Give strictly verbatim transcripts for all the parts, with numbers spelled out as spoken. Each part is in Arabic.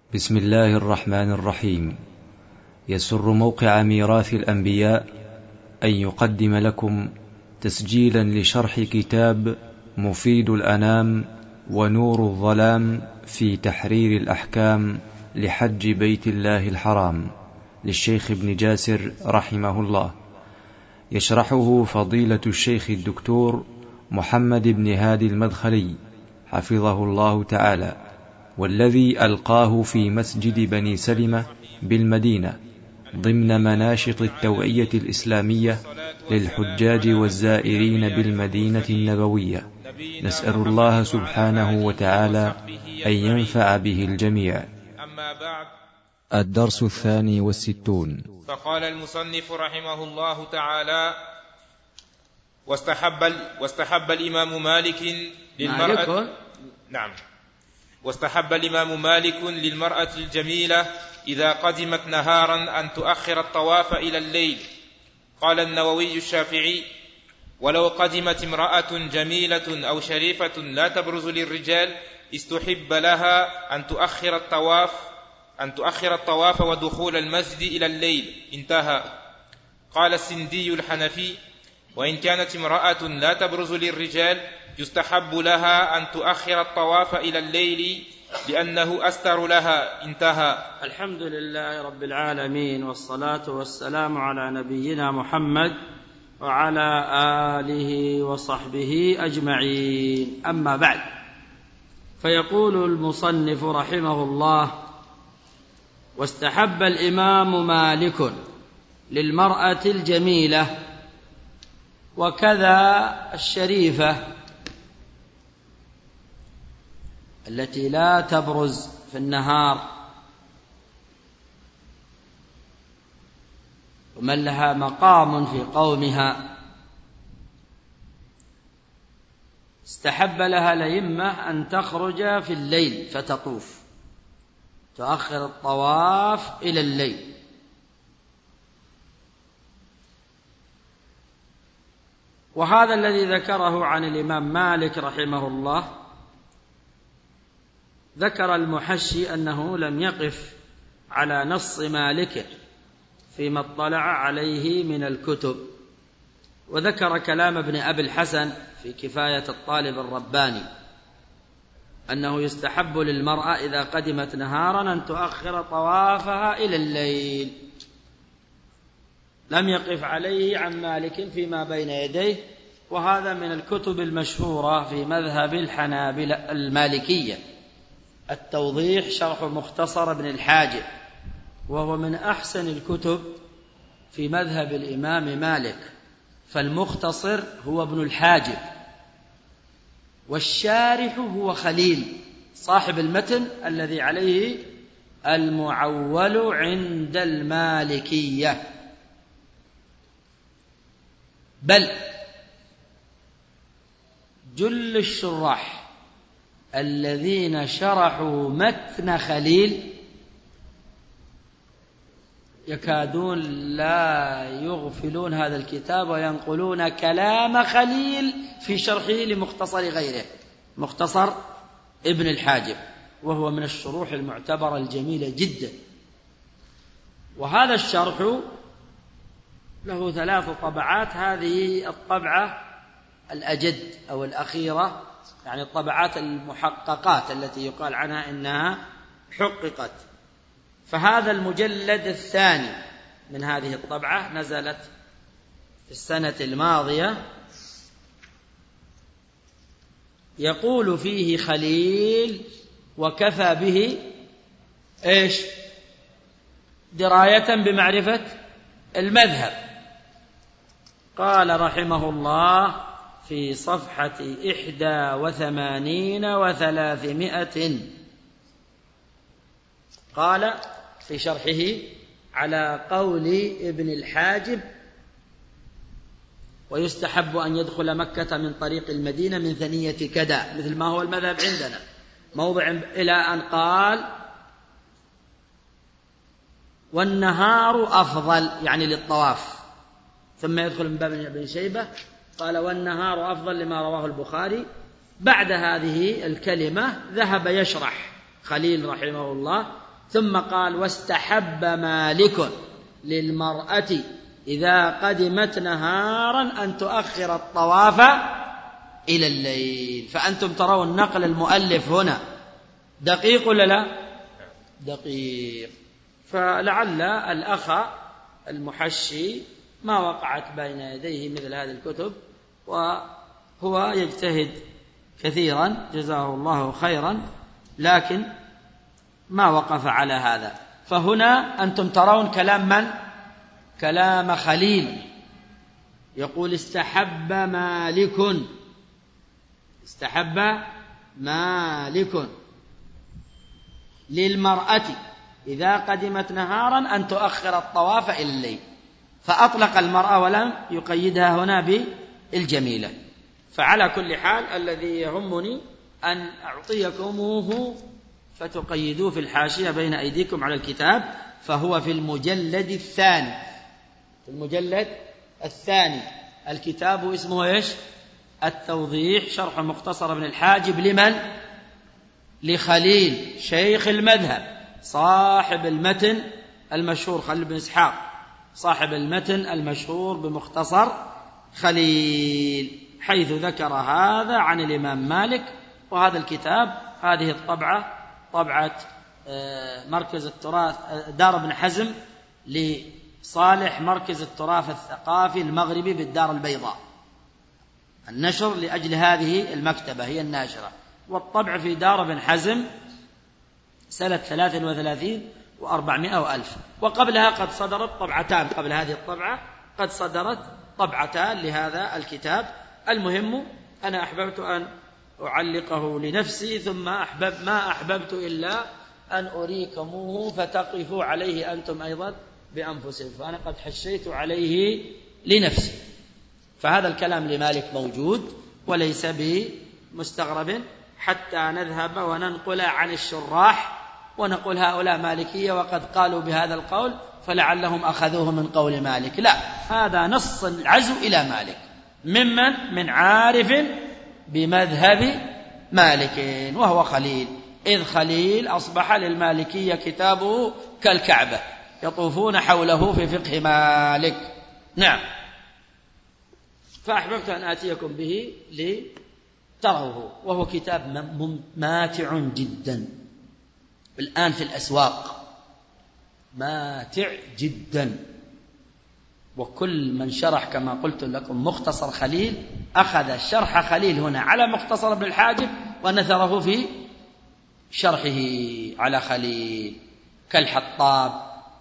بسم الله الرحمن الرحيم. يسر موقع ميراث الأنبياء أن يقدم لكم تسجيلا لشرح كتاب مفيد الأنام ونور الظلام في تحرير الأحكام لحج بيت الله الحرام للشيخ ابن جاسر رحمه الله، يشرحه فضيلة الشيخ الدكتور محمد بن هادي المدخلي حفظه الله تعالى، والذي ألقاه في مسجد بني سلمة بالمدينة ضمن مناشط التوعية الإسلامية للحجاج والزائرين بالمدينة النبوية. نسأل الله سبحانه وتعالى أن ينفع به الجميع. أما بعد، الدرس الثاني والستون. فقال المصنف رحمه الله تعالى: واستحب, واستحب الإمام مالك للمرأة نعم واستحب الإمام مالك للمرأة الجميلة إذا قدمت نهارا أن تؤخر الطواف إلى الليل. قال النووي الشافعي: ولو قدمت امرأة جميلة أو شريفة لا تبرز للرجال استحب لها أن تؤخر الطواف أن تؤخر الطواف ودخول المسجد إلى الليل. انتهى. قال السندي الحنفي: وإن كانت امرأة لا تبرز للرجال يستحب لها أن تؤخر الطواف إلى الليل لأنه أستر لها. انتهى. الحمد لله رب العالمين، والصلاة والسلام على نبينا محمد وعلى آله وصحبه أجمعين. أما بعد، فيقول المصنف رحمه الله: واستحب الإمام مالك للمرأة الجميلة وكذا الشريفة التي لا تبرز في النهار ومن لها مقام في قومها، استحب لها الأئمة أن تخرج في الليل فتطوف، تؤخر الطواف إلى الليل. وهذا الذي ذكره عن الإمام مالك رحمه الله، ذكر المحشي أنه لم يقف على نص مالك فيما اطلع عليه من الكتب، وذكر كلام ابن أبي الحسن في كفاية الطالب الرباني أنه يستحب للمرأة إذا قدمت نهارا أن تؤخر طوافها إلى الليل. لم يقف عليه عن مالك فيما بين يديه، وهذا من الكتب المشهورة في مذهب الحنابلة المالكية. التوضيح شرح مختصر ابن الحاجب، وهو من أحسن الكتب في مذهب الإمام مالك، فالمختصر هو ابن الحاجب، والشارح هو خليل صاحب المتن الذي عليه المعول عند المالكية. بل جل الشراح الذين شرحوا متن خليل يكادون لا يغفلون هذا الكتاب وينقلون كلام خليل في شرحه لمختصر غيره، مختصر ابن الحاجب، وهو من الشروح المعتبرة الجميلة جدا. وهذا الشرح له ثلاث طبعات، هذه الطبعة الأجد أو الأخيرة، يعني الطبعات المحققات التي يقال عنها إنها حققت. فهذا المجلد الثاني من هذه الطبعة نزلت في السنة الماضية، يقول فيه خليل: وكفى به إيش؟ دراية بمعرفة المذهب. قال رحمه الله في صفحة إحدى وثمانين وثلاثمائة، قال في شرحه على قول ابن الحاجب: ويستحب أن يدخل مكة من طريق المدينة من ثنية كذا، مثل ما هو المذهب عندنا، موضع إلى أن قال: والنهار أفضل، يعني للطواف. ثم يدخل من باب ابن شيبة قال: والنهار أفضل، لما رواه البخاري. بعد هذه الكلمة ذهب يشرح خليل رحمه الله ثم قال واستحب مالك للمرأة إذا قدمت نهارا أن تؤخر الطواف إلى الليل. فأنتم ترون نقل المؤلف هنا دقيق ولا لا؟ دقيق. فلعل الأخ المحشي ما وقعت بين يديه مثل هذه الكتب، وهو يجتهد كثيرا جزاه الله خيرا، لكن ما وقف على هذا. فهنا أنتم ترون كلام من؟ كلام خليل، يقول استحب مالك، استحب مالك للمرأة إذا قدمت نهارا أن تؤخر الطواف إلى الليل، فأطلق المرأة ولم يقيدها هنا بالجميلة. فعلى كل حال الذي يهمني أن أعطيكموه فتقيدوه في الحاشية بين أيديكم على الكتاب، فهو في المجلد الثاني، في المجلد الثاني. الكتاب اسمه إيش؟ التوضيح، شرح مختصر ابن الحاجب لمن؟ لخليل شيخ المذهب، صاحب المتن المشهور، خليل بن إسحاق صاحب المتن المشهور بمختصر خليل، حيث ذكر هذا عن الإمام مالك. وهذا الكتاب هذه الطبعة طبعة مركز التراث دار ابن حزم لصالح مركز التراث الثقافي المغربي بالدار البيضاء، النشر لأجل هذه المكتبة هي الناشرة. والطبع في دار ابن حزم سنة ثلاث وثلاثين وأربعمائة وألف. وقبلها قد صدرت طبعتان، قبل هذه الطبعة قد صدرت طبعتان لهذا الكتاب. المهم أنا أحببت أن أعلقه لنفسي، ثم أحبب ما أحببت إلا أن أريكموه فتقفوا عليه أنتم أيضا بأنفسكم، فأنا قد حشيت عليه لنفسي. فهذا الكلام لمالك موجود وليس بمستغرب، حتى نذهب وننقل عن الشراح ونقول هؤلاء مالكية وقد قالوا بهذا القول فلعلهم أخذوه من قول مالك. لا، هذا نص العزو إلى مالك ممن من عارف بمذهب مالك، وهو خليل، إذ خليل أصبح للمالكية كتابه كالكعبة يطوفون حوله في فقه مالك. نعم. فأحببت أن آتيكم به لتروه، وهو كتاب ماتع جدا الآن في الأسواق، ماتع جدا. وكل من شرح كما قلت لكم مختصر خليل أخذ شرح خليل هنا على مختصر ابن الحاجب ونثره في شرحه على خليل كالحطاب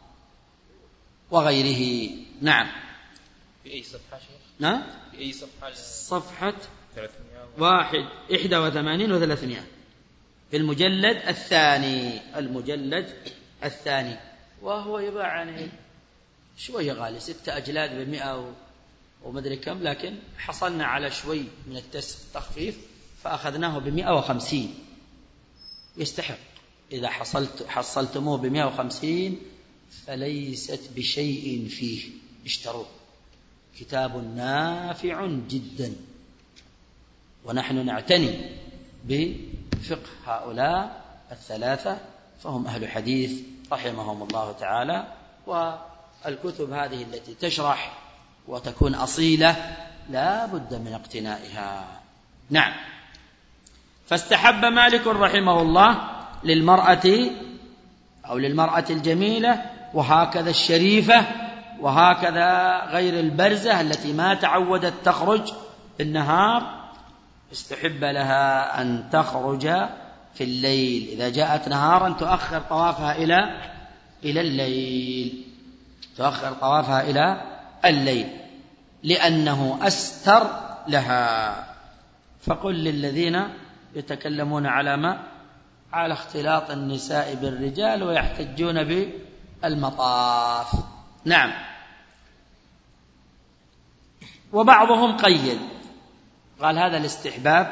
وغيره. نعم. في أي صفحة شيخ؟ نعم. في أي صفحة؟ صفحة واحد إحدى وثمانين وثلاثمائة في المجلد الثاني، المجلد الثاني. وهو يباع عنه شوية غالي، ستة أجلاد بمئة ومدري كم، لكن حصلنا على شوي من التخفيف فأخذناه بمئة وخمسين. يستحق إذا حصلت حصلتموه بمئة وخمسين فليست بشيء فيه، اشتروه، كتاب نافع جدا. ونحن نعتني بفقه هؤلاء الثلاثة، فهم أهل حديث رحمهم الله تعالى. والكتب هذه التي تشرح وتكون أصيلة لا بد من اقتنائها. نعم. فاستحب مالك رحمه الله للمرأة أو للمرأة الجميلة وهكذا الشريفة وهكذا غير البرزة التي ما تعودت تخرج بالنهار، استحب لها أن تخرج في الليل. إذا جاءت نهارا تؤخر طوافها إلى إلى الليل، تؤخر طوافها إلى الليل لأنه أستر لها. فقل للذين يتكلمون على ما على اختلاط النساء بالرجال ويحتجون بالمطاف. نعم. وبعضهم قيد، قال هذا الاستحباب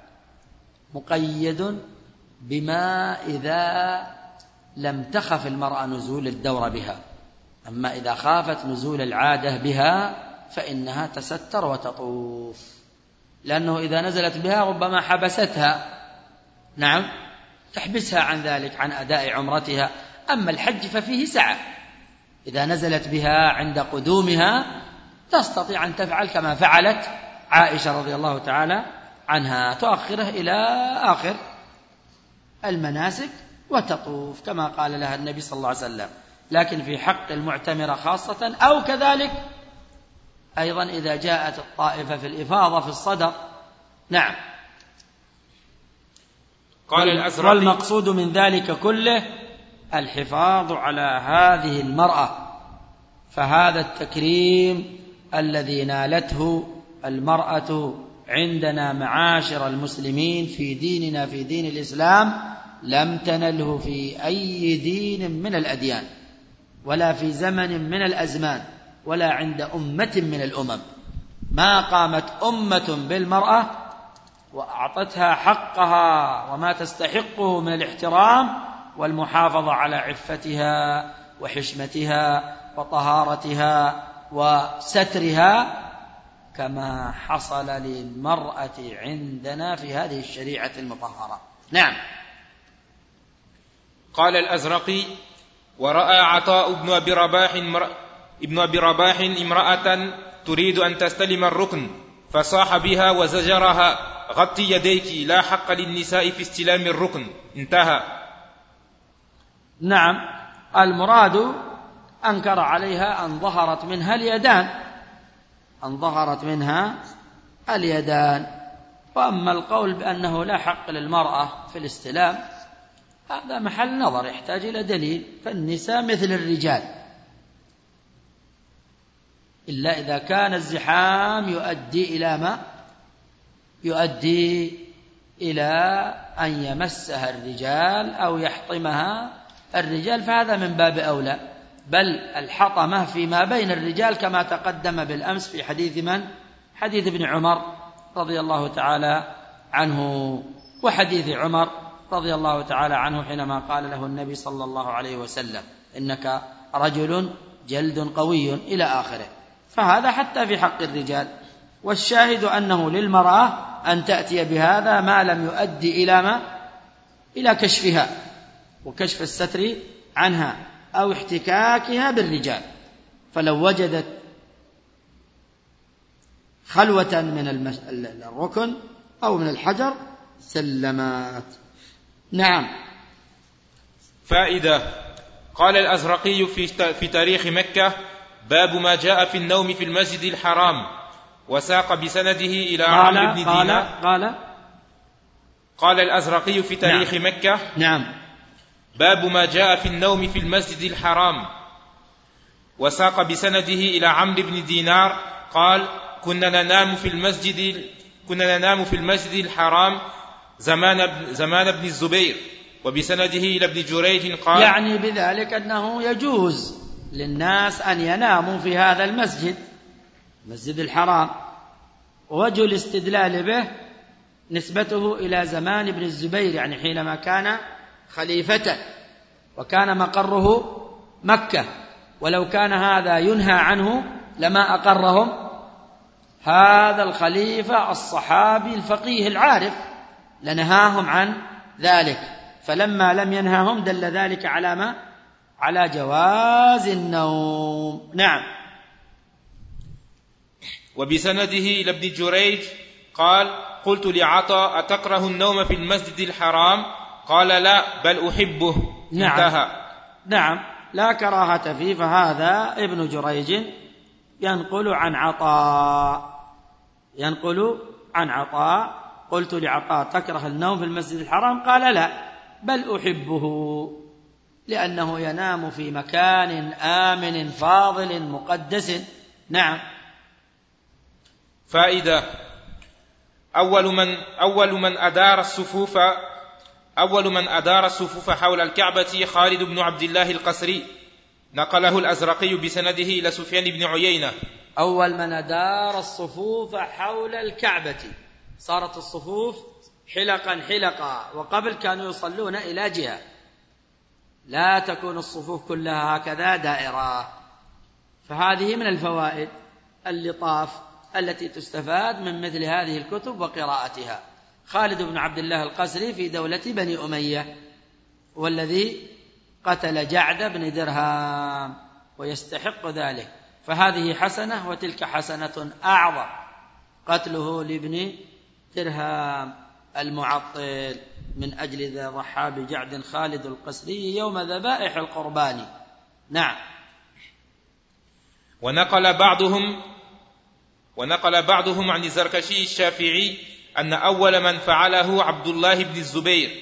مقيد بما إذا لم تخف المرأة نزول الدور بها، أما إذا خافت نزول العادة بها فإنها تستر وتطوف، لأنه إذا نزلت بها ربما حبستها، نعم، تحبسها عن ذلك، عن أداء عمرتها أما الحج ففيه سعة، إذا نزلت بها عند قدومها تستطيع أن تفعل كما فعلت عائشة رضي الله تعالى عنها، تؤخره إلى آخر المناسك وتطوف كما قال لها النبي صلى الله عليه وسلم. لكن في حق المعتمرة خاصة، أو كذلك أيضا إذا جاءت الطائفة في الإفاضة في الصدر. نعم. قال الأزرقي: والمقصود من ذلك كله الحفاظ على هذه المرأة، فهذا التكريم الذي نالته المرأة عندنا معاشر المسلمين في ديننا في دين الإسلام لم تنله في أي دين من الأديان، ولا في زمن من الأزمان، ولا عند أمة من الأمم. ما قامت أمة بالمرأة وأعطتها حقها وما تستحقه من الاحترام والمحافظة على عفتها وحشمتها وطهارتها وسترها كما حصل للمرأة عندنا في هذه الشريعة المطهرة. نعم. قال الأزرقي: ورأى عطاء بن أبي رباح ابن أبي رباح امرأة تريد أن تستلم الركن فصاح بها وزجرها: غطي يديك، لا حق للنساء في استلام الركن. انتهى. نعم. المراد أنكر عليها أن ظهرت منها اليدان، أن ظهرت منها اليدان. وأما القول بأنه لا حق للمرأة في الاستلام هذا محل نظر، يحتاج إلى دليل. فالنساء مثل الرجال، إلا إذا كان الزحام يؤدي إلى ما يؤدي إلى أن يمسها الرجال أو يحطمها الرجال، فهذا من باب أولى. بل الحطمة فيما بين الرجال كما تقدم بالأمس في حديث من؟ حديث ابن عمر رضي الله تعالى عنه، وحديث عمر رضي الله تعالى عنه حينما قال له النبي صلى الله عليه وسلم: إنك رجل جلد قوي إلى آخره. فهذا حتى في حق الرجال. والشاهد أنه للمرأة أن تأتي بهذا ما لم يؤدي إلى ما إلى كشفها وكشف الستر عنها أو احتكاكها بالرجال. فلو وجدت خلوة من الركن أو من الحجر سلمات. نعم. فائدة. قال الأزرقي في تاريخ مكة: باب ما جاء في النوم في المسجد الحرام، وساق بسنده إلى عمرو بن دينار. قال قال الأزرقي في تاريخ نعم. مكة: نعم. باب ما جاء في النوم في المسجد الحرام، وساق بسنده إلى عمرو بن دينار قال: كنا ننام في المسجد كنا ننام في المسجد الحرام زمان زمان ابن الزبير، وبسنده إلى ابن جريج قال. يعني بذلك أنه يجوز للناس أن يناموا في هذا المسجد، مسجد الحرام. ووجه الاستدلال به نسبته إلى زمان ابن الزبير، يعني حينما كان خليفة وكان مقره مكة. ولو كان هذا ينهى عنه لما أقرهم هذا الخليفة الصحابي الفقيه العارف، لنهاهم عن ذلك. فلما لم ينهاهم دل ذلك على ما؟ على جواز النوم. نعم. وبسنده إلى ابن جريج قال: قلت لعطاء: أتكره النوم في المسجد الحرام؟ قال: لا، بل أحبه. نعم. انتهى. نعم، لا كراهة فيه. فهذا ابن جريج ينقل عن عطاء ينقل عن عطاء قلت لعطاء: تكره النوم في المسجد الحرام؟ قال: لا، بل أحبه، لأنه ينام في مكان آمن فاضل مقدس. نعم. فائدة. أول من أول من أدار الصفوف أول من أدار الصفوف حول الكعبة خالد بن عبد الله القسري، نقله الأزرقي بسنده إلى سفيان بن عيينة. أول من أدار الصفوف حول الكعبة، صارت الصفوف حلقا حلقا، وقبل كانوا يصلون إلى جهة، لا تكون الصفوف كلها هكذا دائرة. فهذه من الفوائد اللطاف التي تستفاد من مثل هذه الكتب وقراءتها. خالد بن عبد الله القسري في دولة بني أمية، والذي قتل جعد بن درهم ويستحق ذلك، فهذه حسنة وتلك حسنة أعظم، قتله لابن درهم المعطل من أجل ذا ضحى بجعد خالد القسري يوم ذبائح القربان. نعم. ونقل بعضهم ونقل بعضهم عن الزركشي الشافعي أن أول من فعله عبد الله بن الزبير.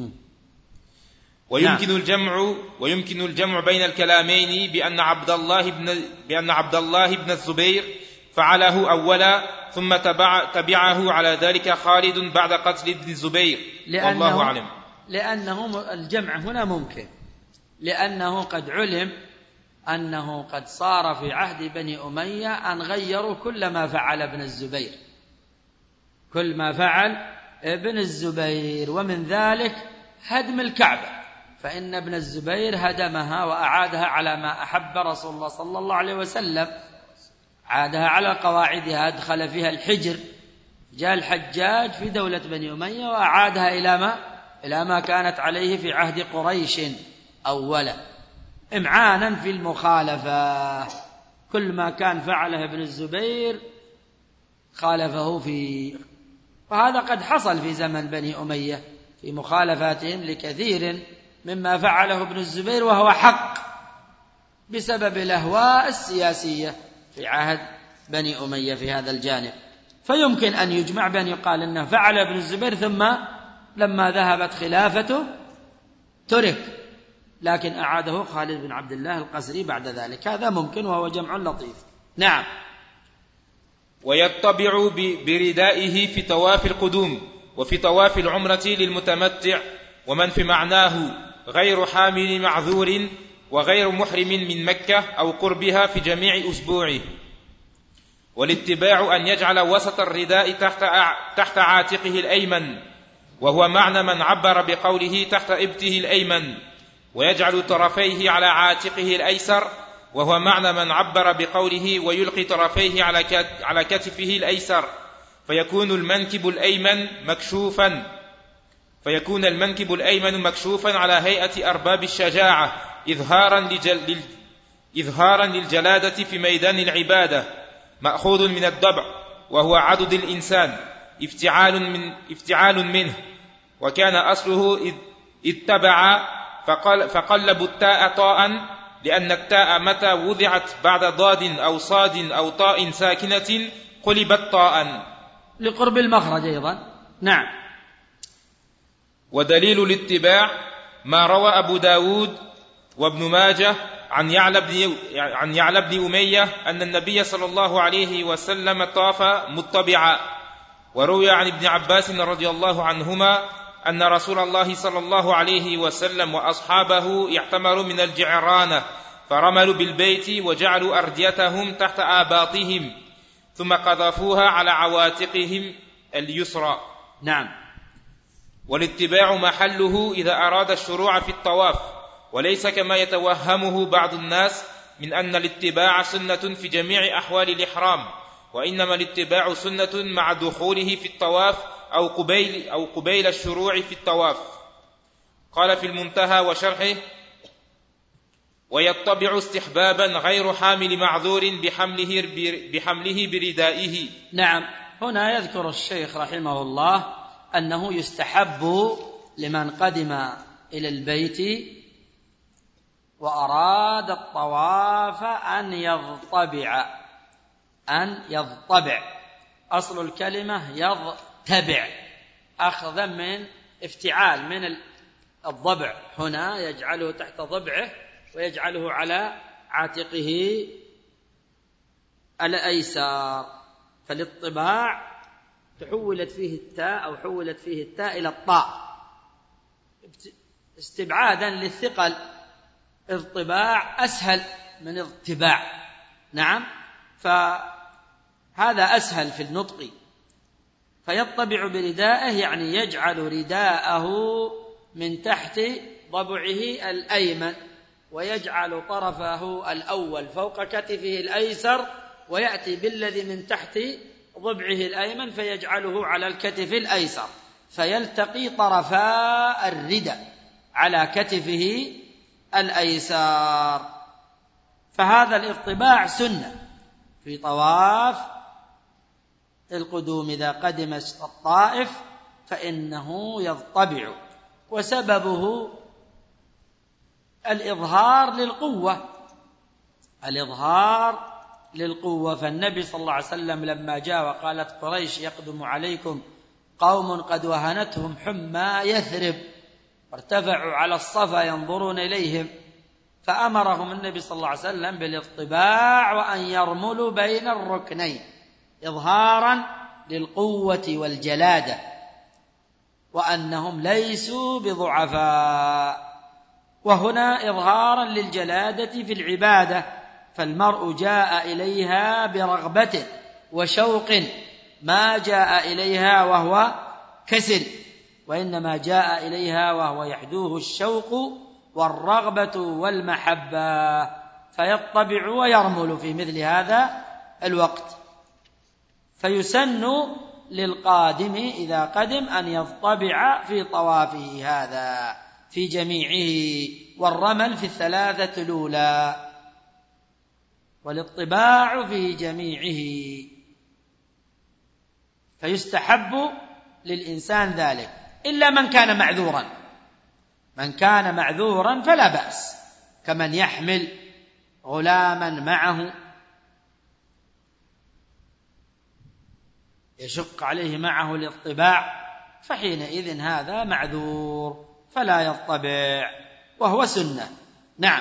ويمكن نعم. الجمع ويمكن الجمع بين الكلامين بأن عبد الله بن بأن عبد الله بن الزبير فعله أولا ثم تبع تبعه على ذلك خالد بعد قتل ابن الزبير، والله أعلم. لأنه الجمع هنا ممكن، لأنه قد علم أنه قد صار في عهد بني أمية أن غيروا كل ما فعل ابن الزبير، كل ما فعل ابن الزبير، ومن ذلك هدم الكعبة، فإن ابن الزبير هدمها وأعادها على ما أحب رسول الله صلى الله عليه وسلم، عادها على قواعدها، أدخل فيها الحجر، جاء الحجاج في دولة بني أمية وأعادها إلى ما إلى ما كانت عليه في عهد قريش أولا، إمعانا في المخالفة. كل ما كان فعله ابن الزبير خالفه فيه، وهذا قد حصل في زمن بني أمية في مخالفاتهم لكثير مما فعله ابن الزبير، وهو حق بسبب الأهواء السياسية في عهد بني أمية في هذا الجانب. فيمكن أن يجمع بأن يقال أنه فعل ابن الزبير ثم لما ذهبت خلافته ترك، لكن أعاده خالد بن عبد الله القسري بعد ذلك، هذا ممكن وهو جمع لطيف. نعم. ويتبع بردائه في طواف القدوم وفي طواف العمرة للمتمتع، ومن في معناه غير حامل معذور وغير محرم من مكة أو قربها في جميع أسبوعه. والاتباع أن يجعل وسط الرداء تحت تحت عاتقه الأيمن، وهو معنى من عبر بقوله تحت إبته الأيمن، ويجعل طرفيه على عاتقه الأيسر، وهو معنى من عبر بقوله ويلقي طرفيه على كتفه الأيسر، فيكون المنكب الأيمن مكشوفا فيكون المنكب الأيمن مكشوفا على هيئة أرباب الشجاعة، إظهارا, لجل إظهارا للجلادة في ميدان العبادة، مأخوذ من الضبع وهو عضد الإنسان، افتعال, من افتعال منه، وكان أصله اتبع فقلبوا التاء طاء، لأن التاء متى وضعت بعد ضاد أو صاد أو طاء ساكنة قلبت طاء لقرب المخرج أيضا. نعم. ودليل الاتباع ما روى أبو داود وابن ماجه عن يعلى بن عن يعلى بن أمية أن النبي صلى الله عليه وسلم طاف متبعا. وروي عن ابن عباس رضي الله عنهما أن رسول الله صلى الله عليه وسلم وأصحابه اعتمروا من الجعرانة، فرملوا بالبيت وجعلوا أرديتهم تحت آباطهم، ثم قذفوها على عواتقهم اليسرى. نعم. والاتباع محله إذا أراد الشروع في الطواف، وليس كما يتوهمه بعض الناس من أن الاتباع سنة في جميع أحوال الإحرام، وإنما الاتباع سنة مع دخوله في الطواف أو قبيل, أو قبيل الشروع في الطواف. قال في المنتهى وشرحه: ويتبع استحبابا غير حامل معذور بحمله, بحمله بردائه. نعم. هنا يذكر الشيخ رحمه الله أنه يستحب لمن قدم إلى البيت وأراد الطواف أن يضطبع أن يضطبع أصل الكلمة يضطبع، أخذا من افتعال من الضبع، هنا يجعله تحت ضبعه ويجعله على عاتقه الأيسر، فالاطباع تحولت فيه التاء أو حولت فيه التاء إلى الطاء استبعادا للثقل. اضطباع أسهل من اضطباع. نعم. فهذا أسهل في النطق. فيطبع بردائه يعني يجعل رداءه من تحت ضبعه الأيمن، ويجعل طرفه الأول فوق كتفه الأيسر، ويأتي بالذي من تحت ضبعه الأيمن فيجعله على الكتف الأيسر، فيلتقي طرفا الرداء على كتفه الأيسار. فهذا الارتباع سنة في طواف القدوم، إذا قدم الطائف فإنه يضطبع، وسببه الإظهار للقوة، الإظهار للقوة. فالنبي صلى الله عليه وسلم لما جاء وقالت قريش يقدم عليكم قوم قد وهنتهم حمى يثرب وارتفعوا على الصفا ينظرون إليهم، فأمرهم النبي صلى الله عليه وسلم بالاطباع وأن يرملوا بين الركنين إظهارا للقوة والجلادة، وأنهم ليسوا بضعفاء، وهنا إظهارا للجلادة في العبادة، فالمرء جاء إليها برغبة وشوق، ما جاء إليها وهو كسل، وإنما جاء إليها وهو يحدوه الشوق والرغبة والمحبة، فيطبع ويرمل في مثل هذا الوقت. فيسن للقادم إذا قدم أن يطبع في طوافه هذا في جميعه، والرمل في الثلاثة الأولى، والاطباع في جميعه. فيستحب للإنسان ذلك، إلا من كان معذورا، من كان معذورا فلا بأس، كمن يحمل غلاما معه يشق عليه معه الاطباع، فحينئذ هذا معذور فلا يطبع، وهو سنة. نعم.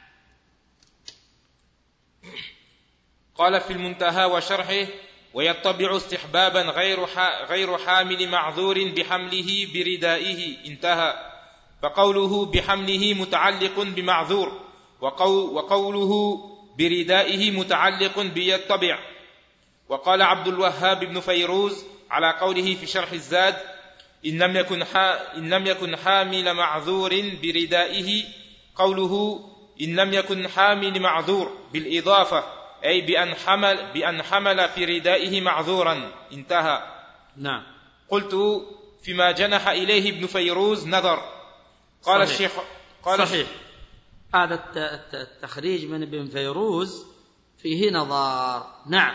قال في المنتهى وشرحه: ويطبع استحبابا غير غير حامل معذور بحمله بردائه، انتهى. فقوله بحمله متعلق بمعذور، وقوله بردائه متعلق بيطبع. وقال عبد الوهاب بن فيروز على قوله في شرح الزاد: إن لم يكن إن لم يكن حامل معذور بردائه، قوله إن لم يكن حامل معذور بالإضافة، أي بأن حمل بأن حمل في ردائه معذورا، انتهى. نعم. قلت: فيما جنح إليه ابن فيروز نظر. قال صحيح. الشيخ قال صحيح. هذا التخريج من ابن فيروز فيه نظر. نعم.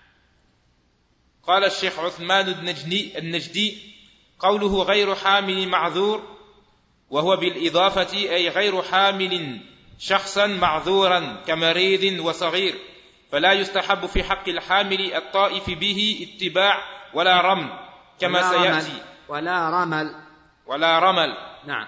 قال الشيخ عثمان النجدي, النجدي قوله غير حامل معذور، وهو بالإضافة، أي غير حامل شخصا معذورا كمريض وصغير، فلا يستحب في حق الحامل الطائف به اتباع ولا رمل، كما ولا سيأتي. رمل ولا رمل ولا رمل نعم،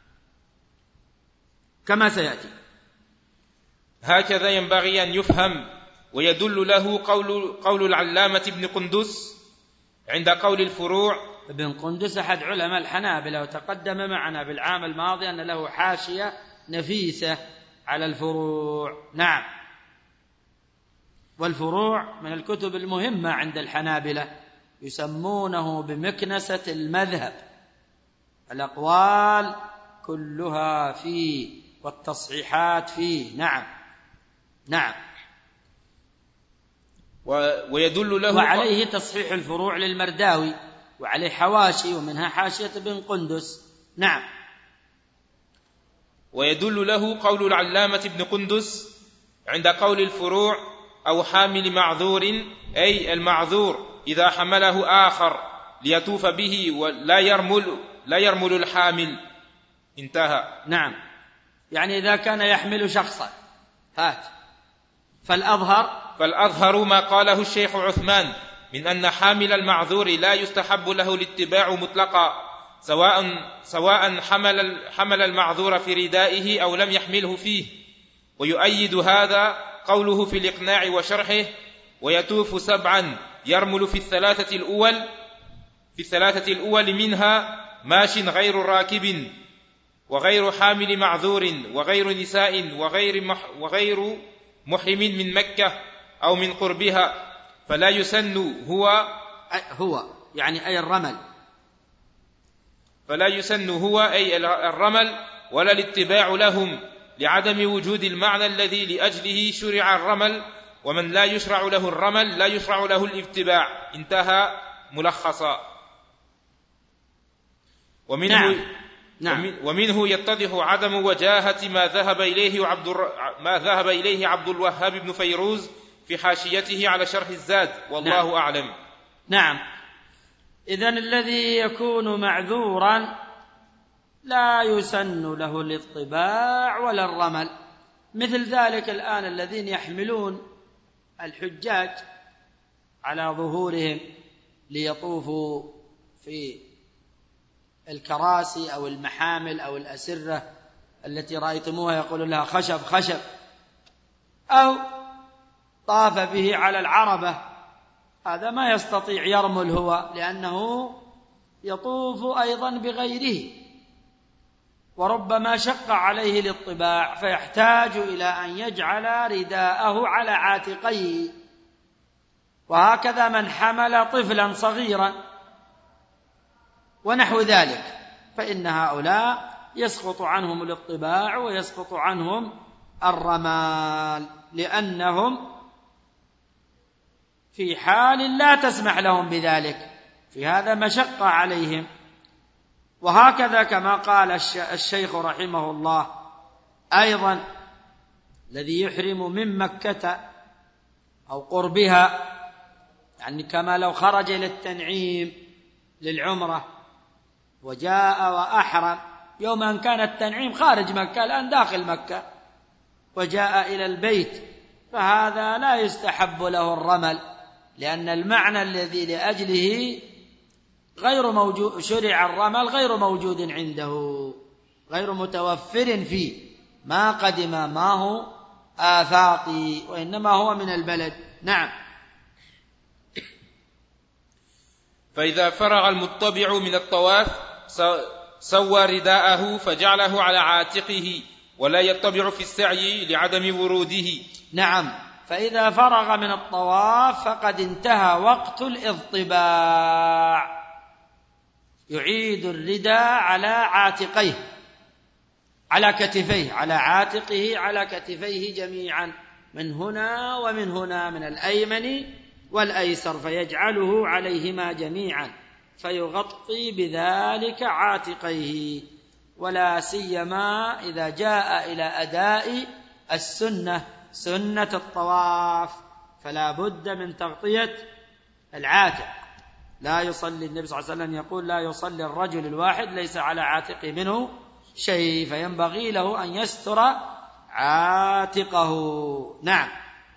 كما سيأتي. هكذا ينبغي أن يفهم. ويدل له قول, قول العلامة ابن قندس عند قول الفروع. ابن قندس أحد علماء الحنابلة، وتقدم معنا بالعام الماضي أن له حاشية نفيسة على الفروع. نعم. والفروع من الكتب المهمة عند الحنابلة، يسمونه بمكنسة المذهب، الأقوال كلها فيه والتصحيحات فيه. نعم. نعم. ويدل له وعليه تصحيح الفروع للمرداوي، وعليه حواشي، ومنها حاشية ابن قندس. نعم. ويدل له قول العلامة ابن قندس عند قول الفروع أو حامل معذور، أي المعذور إذا حمله آخر ليطوف به ولا يرمل لا يرمل الحامل، انتهى. نعم. يعني إذا كان يحمل شخصا هات فالأظهر فالأظهر ما قاله الشيخ عثمان من أن حامل المعذور لا يستحب له الاتباع مطلقا، سواء سواء حمل حمل المعذور في ردائه أو لم يحمله فيه. ويؤيد هذا قوله في الإقناع وشرحه: ويطوف سبعا يرمل في الثلاثة الأول في الثلاثة الأول منها ماش غير راكب، وغير حامل معذور، وغير نساء، وغير مح وغير محرم من مكة أو من قربها، فلا يسن هو هو يعني أي الرمل فلا يسن هو أي الرمل ولا الاتباع لهم، لعدم وجود المعنى الذي لأجله شرع الرمل، ومن لا يشرع له الرمل لا يشرع له الاتباع، انتهى ملخصا. ومنه نعم. نعم. ومنه يتضح عدم وجاهة ما ذهب إليه عبد الر... ما ذهب إليه عبد الوهاب بن فيروز في حاشيته على شرح الزاد، والله نعم. أعلم. نعم. إذن الذي يكون معذورا لا يسن له الاطباع ولا الرمل، مثل ذلك الآن الذين يحملون الحجاج على ظهورهم ليطوفوا في الكراسي أو المحامل أو الأسرة التي رأيتموها يقولون لها خشب خشب، أو طاف به على العربة، هذا ما يستطيع يرمل هو لأنه يطوف أيضا بغيره، وربما شق عليه الاطباع فيحتاج إلى أن يجعل رداءه على عاتقيه. وهكذا من حمل طفلا صغيرا ونحو ذلك، فإن هؤلاء يسقط عنهم الاطباع ويسقط عنهم الرمال، لأنهم في حال لا تسمح لهم بذلك، في هذا مشقة عليهم. وهكذا كما قال الشيخ رحمه الله أيضا الذي يحرم من مكة أو قربها، يعني كما لو خرج إلى التنعيم للعمرة وجاء وأحرم يوم أن كان التنعيم خارج مكة، الآن داخل مكة، وجاء إلى البيت، فهذا لا يستحب له الرمل، لأن المعنى الذي لأجله غير موجود، شرع الرمل غير موجود عنده، غير متوفر فيه، ما قدم ما هو آفاقي وإنما هو من البلد. نعم. فإذا فرغ المطبع من الطواف سوى رداءه فجعله على عاتقه ولا يطبع في السعي لعدم وروده. نعم. فإذا فرغ من الطواف فقد انتهى وقت الاضطباع، يعيد الرداء على عاتقيه، على كتفيه، على عاتقه، على كتفيه جميعا، من هنا ومن هنا، من الأيمن والأيسر، فيجعله عليهما جميعا فيغطي بذلك عاتقيه، ولا سيما إذا جاء إلى أداء السنة، سنة الطواف، فلا بد من تغطية العاتق. لا يصلي، النبي صلى الله عليه وسلم يقول لا يصلي الرجل الواحد ليس على عاتقه منه شيء، فينبغي له أن يستر عاتقه. نعم.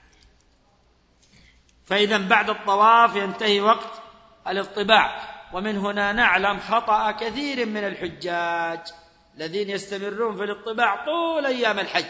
فإذا بعد الطواف ينتهي وقت الاطباع، ومن هنا نعلم خطأ كثير من الحجاج الذين يستمرون في الاطباع طول أيام الحج،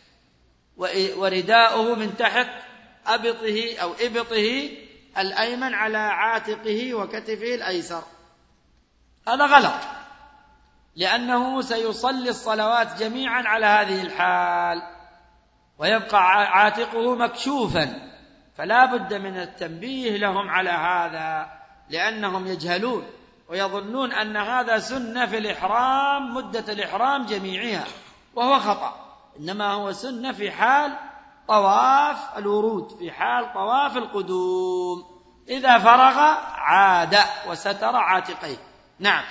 ورداؤه من تحت أبطه أو إبطه الأيمن على عاتقه وكتفه الأيسر. هذا غلط، لأنه سيصلي الصلوات جميعا على هذه الحال ويبقى عاتقه مكشوفا، فلا بد من التنبيه لهم على هذا، لأنهم يجهلون ويظنون أن هذا سنة في الإحرام مدة الإحرام جميعها، وهو خطأ، إنما هو سنة في حال طواف الورود، في حال طواف القدوم، إذا فرغ عاد وستر عاتقيه. نعم.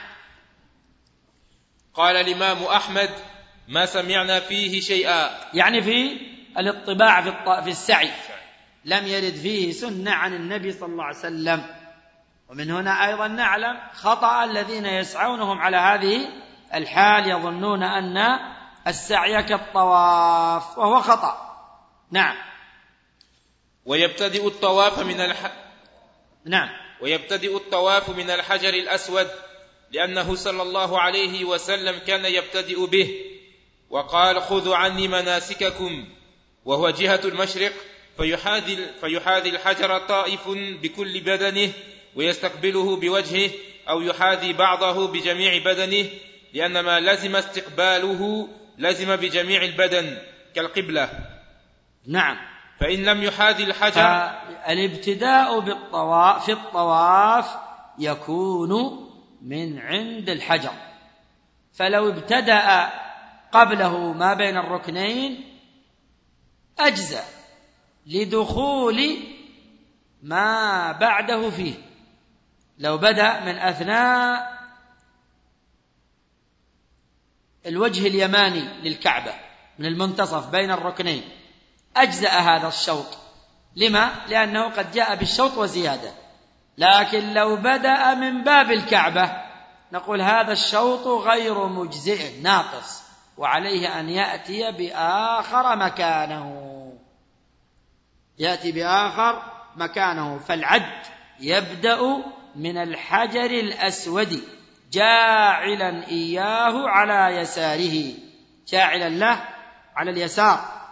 قال الإمام أحمد ما سمعنا فيه شيئا، يعني في الاطباع في السعي لم يرد فيه سنة عن النبي صلى الله عليه وسلم. ومن هنا أيضا نعلم خطأ الذين يسعونهم على هذه الحال، يظنون أن السعي كالطواف، وهو خطأ. نعم. ويبتدئ الطواف من الح... نعم. ويبتدئ الطواف من الحجر الأسود، لأنه صلى الله عليه وسلم كان يبتدئ به، وقال خذوا عني مناسككم، وهو جهة المشرق، فيحاذي, فيحاذي الحجر طائف بكل بدنه ويستقبله بوجهه، أو يحاذي بعضه بجميع بدنه، لأن ما لزم استقباله لزم بجميع البدن كالقبلة. نعم. فإن لم يحاذي الحجر، الابتداء بالطواف في الطواف يكون من عند الحجر، فلو ابتدأ قبله ما بين الركنين أجزأ لدخول ما بعده فيه. لو بدأ من أثناء الوجه اليماني للكعبة من المنتصف بين الركنين أجزأ هذا الشوط. لما؟ لأنه قد جاء بالشوط وزيادة. لكن لو بدأ من باب الكعبة نقول هذا الشوط غير مجزئ ناقص، وعليه أن يأتي بآخر مكانه يأتي بآخر مكانه فالعد يبدأ من الحجر الأسود جاعلا إياه على يساره، جاعلا له على اليسار،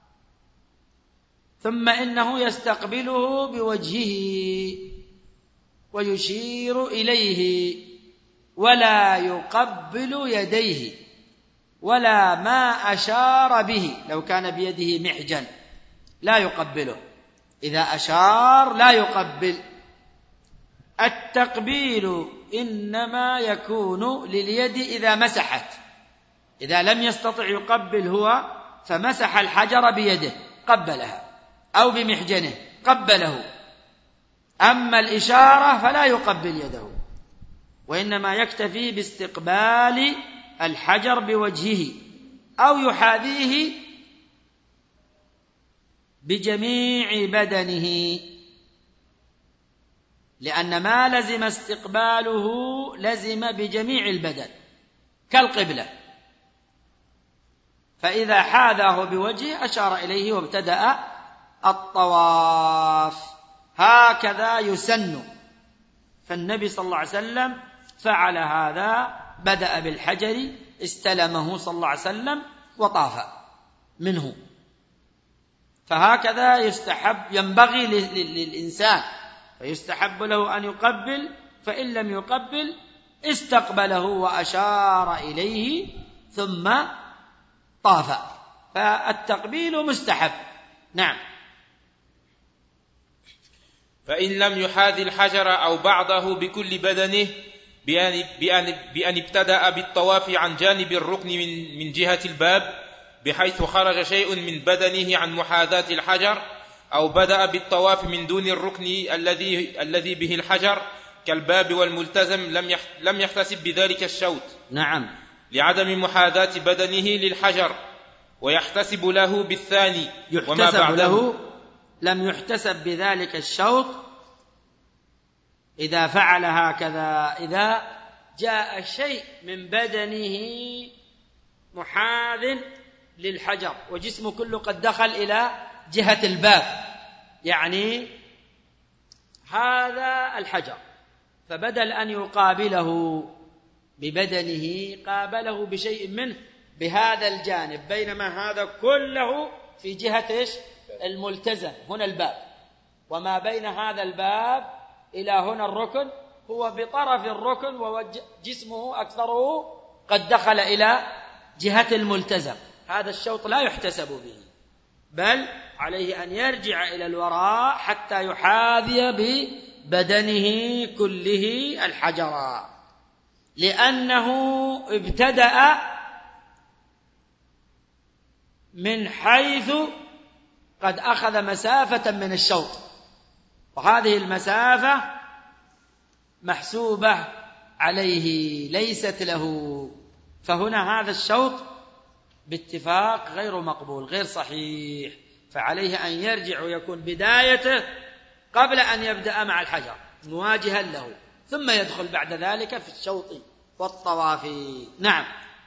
ثم إنه يستقبله بوجهه ويشير إليه ولا يقبل يديه ولا ما أشار به. لو كان بيده محجن لا يقبله، إذا أشار لا يقبل. التقبيل إنما يكون لليد إذا مسحت، إذا لم يستطع يقبل هو فمسح الحجر بيده قبلها أو بمحجنه قبله. أما الإشارة فلا يقبل يده، وإنما يكتفي باستقبال الحجر بوجهه أو يحاذيه بجميع بدنه، لأن ما لزم استقباله لزم بجميع البدن كالقبلة، فإذا حاذاه بوجهه أشار إليه وابتدأ الطواف. هكذا يسن، فالنبي صلى الله عليه وسلم فعل هذا، بدأ بالحجر استلمه صلى الله عليه وسلم وطاف منه. فهكذا يستحب ينبغي للإنسان، فيستحب له أن يقبل، فإن لم يقبل استقبله وأشار إليه ثم طاف، فالتقبيل مستحب. نعم. فإن لم يحاذي الحجر أو بعضه بكل بدنه بأن, بأن, بأن ابتدأ بالطواف عن جانب الركن من, من جهة الباب بحيث خرج شيء من بدنه عن محاذاة الحجر، أو بدأ بالطواف من دون الركن الذي الذي به الحجر كالباب والملتزم لم لم يحتسب بذلك الشوط. نعم. لعدم محاذاة بدنه للحجر، ويحتسب له بالثاني وما بعده. له لم يحتسب بذلك الشوط إذا فعل هكذا، إذا جاء شيء من بدنه محاذ للحجر وجسمه كله قد دخل إلى جهة الباب، يعني هذا الحجر، فبدل أن يقابله ببدنه قابله بشيء منه بهذا الجانب، بينما هذا كله في جهة إيش؟ الملتزم، هنا الباب، وما بين هذا الباب إلى هنا الركن هو بطرف الركن، وجسمه أكثره قد دخل إلى جهة الملتزم. هذا الشوط لا يحتسب به، بل عليه أن يرجع إلى الوراء حتى يحاذي ببدنه كله الحجر، لأنه ابتدأ من حيث قد أخذ مسافة من الشوط، وهذه المسافة محسوبة عليه ليست له، فهنا هذا الشوط باتفاق غير مقبول غير صحيح، فعليه أن يرجع ويكون بدايته قبل أن يبدأ مع الحجر مواجها له، ثم يدخل بعد ذلك في الشوط والطواف. نعم.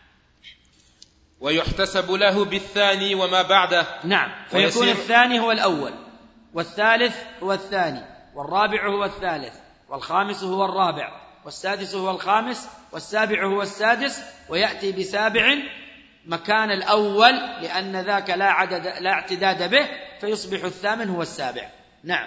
ويحتسب له بالثاني وما بعده. نعم، فيكون الثاني هو الأول، والثالث هو الثاني، والرابع هو الثالث، والخامس هو الرابع، والسادس هو الخامس، والسابع هو السادس، ويأتي بسابع مكان الأول لأن ذاك لا عدد لا اعتداد به، فيصبح الثامن هو السابع. نعم.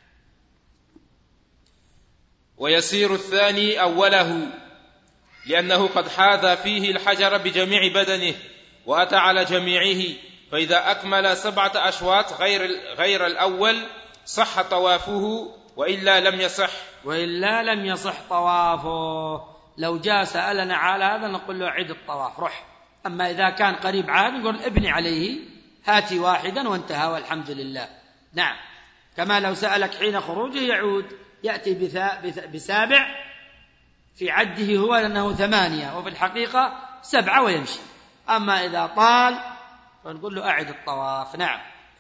ويصير الثاني أوله لأنه قد حاذى فيه الحجر بجميع بدنه وأتى على جميعه، فإذا أكمل سبعة أشواط غير غير الأول صح طوافه، وإلا لم يصح وإلا لم يصح طوافه. لو جاء سألنا على هذا نقول له عد الطواف روح، أما إذا كان قريب عاد نقول ابني عليه، هاتي واحدا وانتهى والحمد لله. نعم. كما لو سألك حين خروجه يعود يأتي بسابع في عده هو لأنه ثمانية، وفي الحقيقة سبعة ويمشي. أما إذا طال فنقول له أعد الطواف. نعم.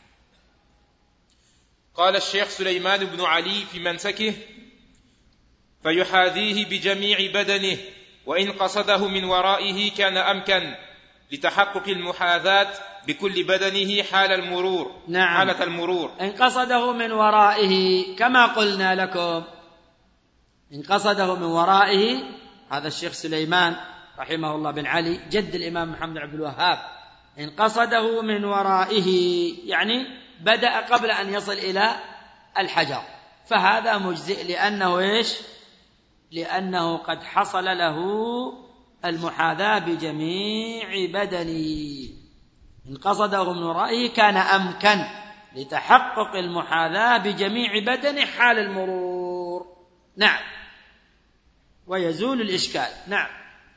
قال الشيخ سليمان بن علي في منسكه: فيحاذيه بجميع بدنه، وإن قصده من ورائه كان أمكن لتحقق المحاذاة بكل بدنه حال المرور. نعم. حالة المرور. إن قصده من ورائه كما قلنا لكم، إن قصده من ورائه، هذا الشيخ سليمان رحمه الله بن علي جد الإمام محمد عبد الوهاب، إن قصده من ورائه يعني بدأ قبل أن يصل إلى الحجر، فهذا مجزئ، لأنه إيش؟ لأنه قد حصل له المحاذاة بجميع بدنه. إن قصده من ورائه كان أمكن لتحقق المحاذاة بجميع بدنه حال المرور. نعم. ويزول الإشكال. نعم.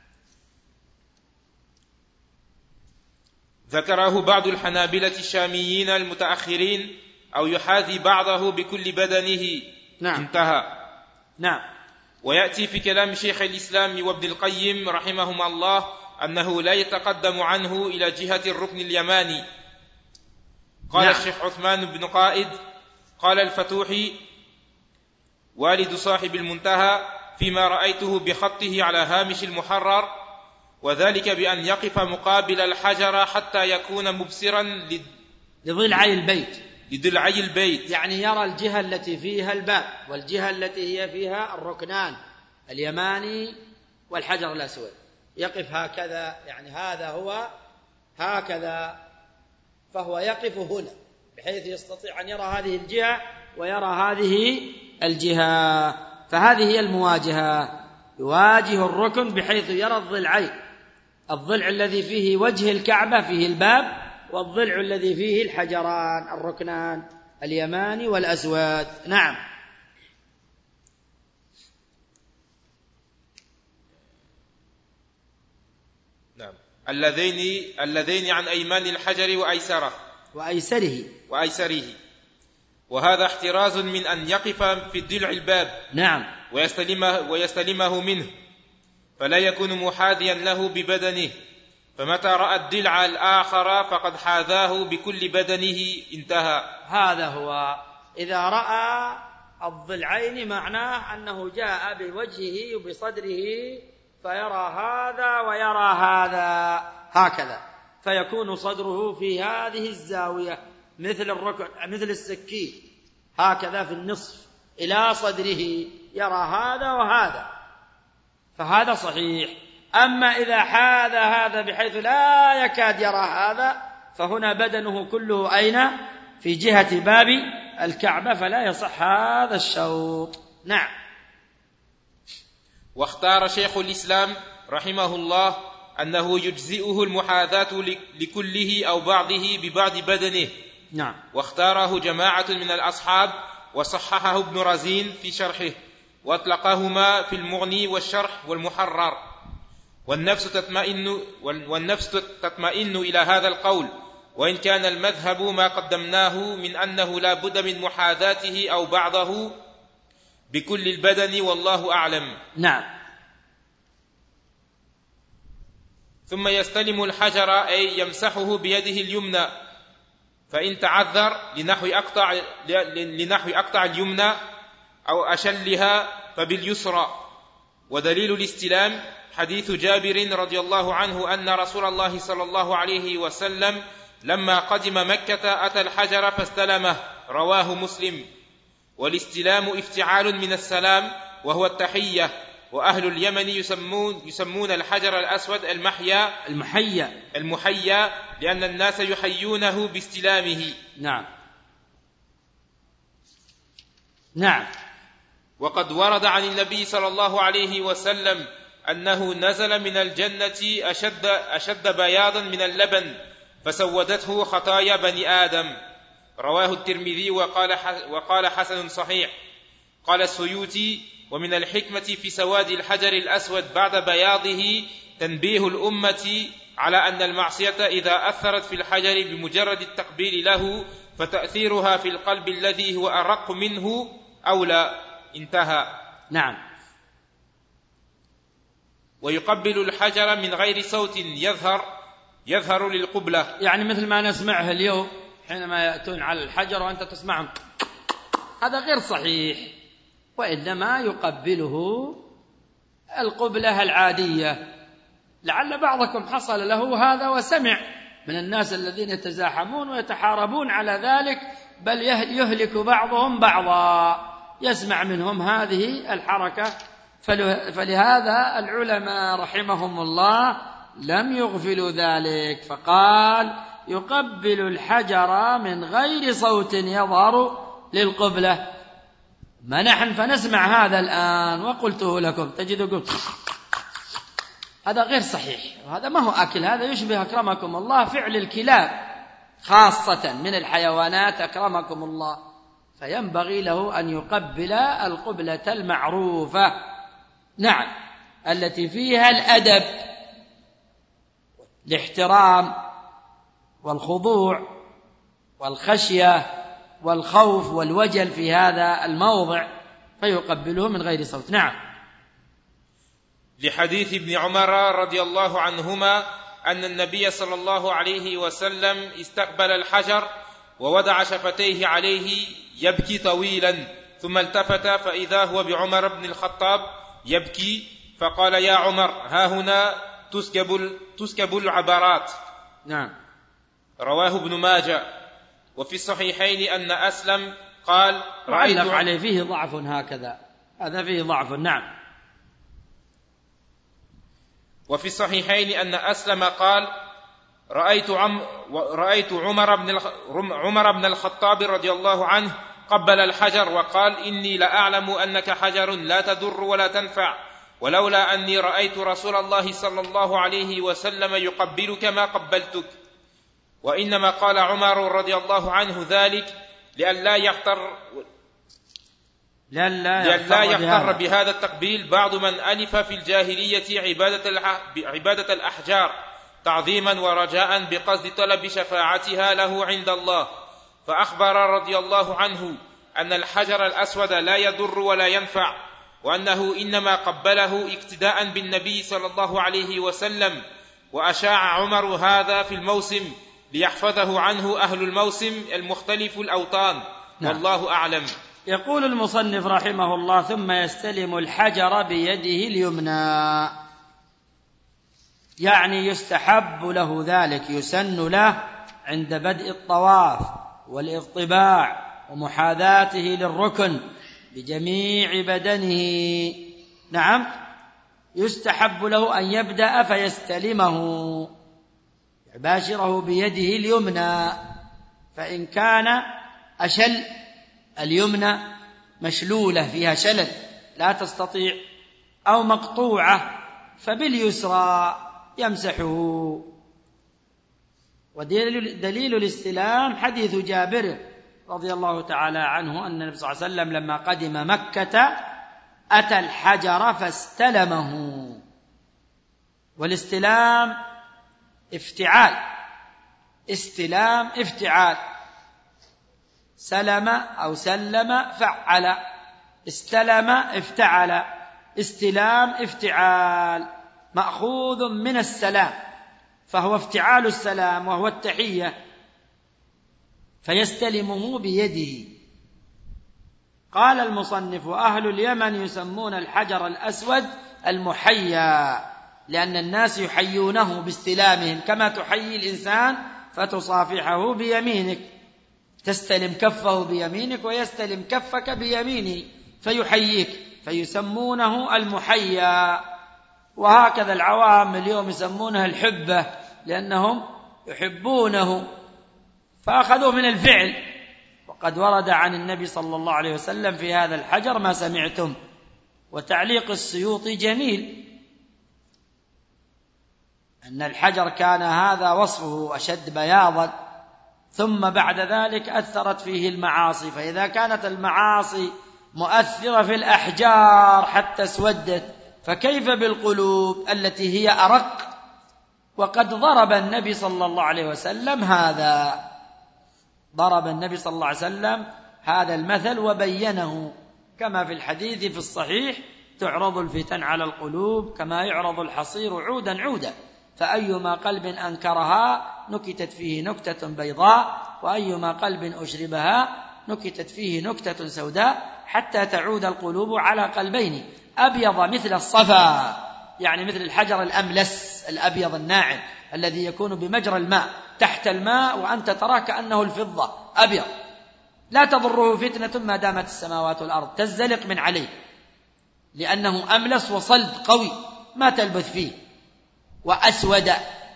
ذكره بعض الحنابلة الشاميين المتأخرين: أو يحاذي بعضه بكل بدنه. نعم. انتهى. نعم. ويأتي في كلام شيخ الإسلام وابن القيم رحمهما الله أنه لا يتقدم عنه إلى جهة الركن اليماني. قال نعم. الشيخ عثمان بن قائد قال الفتوحي والد صاحب المنتهى فيما رأيته بخطه على هامش المحرر: وذلك بأن يقف مقابل الحجر حتى يكون مبصرا لضلعي البيت لضلعي البيت يعني يرى الجهة التي فيها الباب والجهة التي هي فيها الركنان اليماني والحجر الأسود، يقف هكذا، يعني هذا هو هكذا، فهو يقف هنا بحيث يستطيع أن يرى هذه الجهة ويرى هذه الجهة، فهذه هي المواجهة، يواجه الركن بحيث يرى الضلعين، الضلع الذي فيه وجه الكعبة فيه الباب، والضلع الذي فيه الحجران الركنان اليماني والأسود. نعم. نعم. اللذين اللذين عن أيمان الحجر وأيسره وأيسره وأيسره وهذا احتراز من أن يقف في الضلع الباب. نعم. ويستلمه, ويستلمه منه، فلا يكون محاذيا له ببدنه، فمتى رأى الضلع الآخر فقد حاذاه بكل بدنه. انتهى. هذا هو، إذا رأى الضلعين معناه أنه جاء بوجهه وبصدره فيرى هذا ويرى هذا هكذا، فيكون صدره في هذه الزاوية مثل الركن مثل السكين هكذا في النصف إلى صدره، يرى هذا وهذا، فهذا صحيح. أما إذا حاذ هذا بحيث لا يكاد يرى هذا، فهنا بدنه كله أين؟ في جهة باب الكعبة، فلا يصح هذا الشوط. نعم. واختار شيخ الإسلام رحمه الله أنه يجزئه المحاذاة لكله أو بعضه ببعض بدنه. نعم. واختاره جماعة من الأصحاب، وصححه ابن رزين في شرحه، وأطلقهما في المغني والشرح والمحرر. والنفس تطمئن, والنفس تطمئن إلى هذا القول، وإن كان المذهب ما قدمناه من أنه لا بد من محاذاته أو بعضه بكل البدن، والله أعلم. نعم. ثم يستلم الحجر، أي يمسحه بيده اليمنى، فإن تعذر لنحو أقطع, لنحو أقطع اليمنى أو أشلها فباليسرى. ودليل الاستلام حديث جابر رضي الله عنه أن رسول الله صلى الله عليه وسلم لما قدم مكة أتى الحجر فاستلمه، رواه مسلم. والاستلام افتعال من السلام وهو التحية، وأهل اليمن يسمون, يسمون الحجر الأسود المحيا المحيا المحيا لأن الناس يحيونه باستلامه. نعم. نعم. وقد ورد عن النبي صلى الله عليه وسلم أنه نزل من الجنة أشد, أشد بياضا من اللبن فسودته خطايا بني آدم، رواه الترمذي وقال, وقال حسن صحيح. قال السيوطي: ومن الحكمة في سواد الحجر الأسود بعد بياضه تنبيه الأمة على أن المعصية إذا أثرت في الحجر بمجرد التقبيل له فتأثيرها في القلب الذي هو أرق منه أولى. انتهى. نعم. ويقبل الحجر من غير صوت يظهر يظهر للقبلة، يعني مثل ما نسمعه اليوم حينما يأتون على الحجر وأنت تسمعهم، هذا غير صحيح، وإنما يقبله القبلة العادية. لعل بعضكم حصل له هذا وسمع من الناس الذين يتزاحمون ويتحاربون على ذلك، بل يهلك بعضهم بعضا، يسمع منهم هذه الحركة. فلهذا العلماء رحمهم الله لم يغفلوا ذلك، فقال يقبل الحجر من غير صوت يظهر للقبلة. ما نحن فنسمع هذا الآن وقلته لكم، تجد قلت هذا غير صحيح، وهذا ما هو أكل، هذا يشبه أكرمكم الله فعل الكلاب خاصة من الحيوانات أكرمكم الله، فينبغي له أن يقبل القبلة المعروفة، نعم، التي فيها الأدب، الاحترام والخضوع والخشية والخوف والوجل في هذا الموضع، فيقبله من غير صوت. نعم. لحديث ابن عمر رضي الله عنهما أن النبي صلى الله عليه وسلم استقبل الحجر ووضع شفتيه عليه يبكي طويلا، ثم التفت فإذا هو بعمر بن الخطاب يبكي، فقال يا عمر ها هنا تسكب, تسكب العبرات. نعم. رواه ابن ماجه. وفي الصحيحين أن أسلم قال رأيت عليه فيه ضعف، هكذا هذا فيه ضعف. نعم. وفي الصحيحين أن أسلم قال رأيت, عم رأيت عمر, بن عمر بن الخطاب رضي الله عنه قبل الحجر وقال إني لأعلم أنك حجر لا تضر ولا تنفع، ولولا أني رأيت رسول الله صلى الله عليه وسلم يقبلك ما قبلتك. وإنما قال عمر رضي الله عنه ذلك لئلا يغتر لئلا يغتر بهذا التقبيل بعض من ألف في الجاهلية عبادة الأحجار تعظيما ورجاء بقصد طلب شفاعتها له عند الله، فأخبر رضي الله عنه أن الحجر الأسود لا يضر ولا ينفع، وأنه إنما قبله اقتداء بالنبي صلى الله عليه وسلم. وأشاع عمر هذا في الموسم ليحفظه عنه أهل الموسم المختلف الأوطان. نعم. والله أعلم. يقول المصنف رحمه الله ثم يستلم الحجر بيده اليمنى، يعني يستحب له ذلك، يسن له عند بدء الطواف والاضطباع ومحاذاته للركن بجميع بدنه. نعم، يستحب له أن يبدأ فيستلمه يباشره بيده اليمنى، فإن كان أشل اليمنى مشلولة فيها شلل لا تستطيع أو مقطوعة فباليسرى يمسحه. ودليل الاستلام حديث جابر رضي الله تعالى عنه أن النبي صلى الله عليه وسلم لما قدم مكة أتى الحجر فاستلمه. والاستلام افتعال، استلام افتعال، سلم أو سلم فعل، استلم افتعل، استلام افتعال، مأخوذ من السلام، فهو افتعال السلام وهو التحية، فيستلمه بيده. قال المصنف أهل اليمن يسمون الحجر الأسود المحيا، لأن الناس يحيونه باستلامهم كما تحيي الإنسان فتصافحه بيمينك، تستلم كفه بيمينك ويستلم كفك بيمينه فيحييك، فيسمونه المحيا. وهكذا العوام اليوم يسمونها الحبة لأنهم يحبونه، فأخذوا من الفعل. وقد ورد عن النبي صلى الله عليه وسلم في هذا الحجر ما سمعتم. وتعليق السيوطي جميل، أن الحجر كان هذا وصفه أشد بياضا، ثم بعد ذلك أثرت فيه المعاصي، فإذا كانت المعاصي مؤثرة في الأحجار حتى اسودت، فكيف بالقلوب التي هي أرق؟ وقد ضرب النبي صلى الله عليه وسلم هذا، ضرب النبي صلى الله عليه وسلم هذا المثل وبينه، كما في الحديث في الصحيح تعرض الفتن على القلوب كما يعرض الحصير عودا عودا، فأيما قلب أنكرها نكتت فيه نكتة بيضاء، وأيما قلب أشربها نكتت فيه نكتة سوداء، حتى تعود القلوب على قلبين: أبيض مثل الصفا، يعني مثل الحجر الأملس الأبيض الناعم الذي يكون بمجرى الماء تحت الماء وأنت تراه كأنه الفضة، أبيض لا تضره فتنة ما دامت السماوات والأرض، تزلق من عليه لأنه أملس وصلب قوي ما تلبث فيه. وأسود،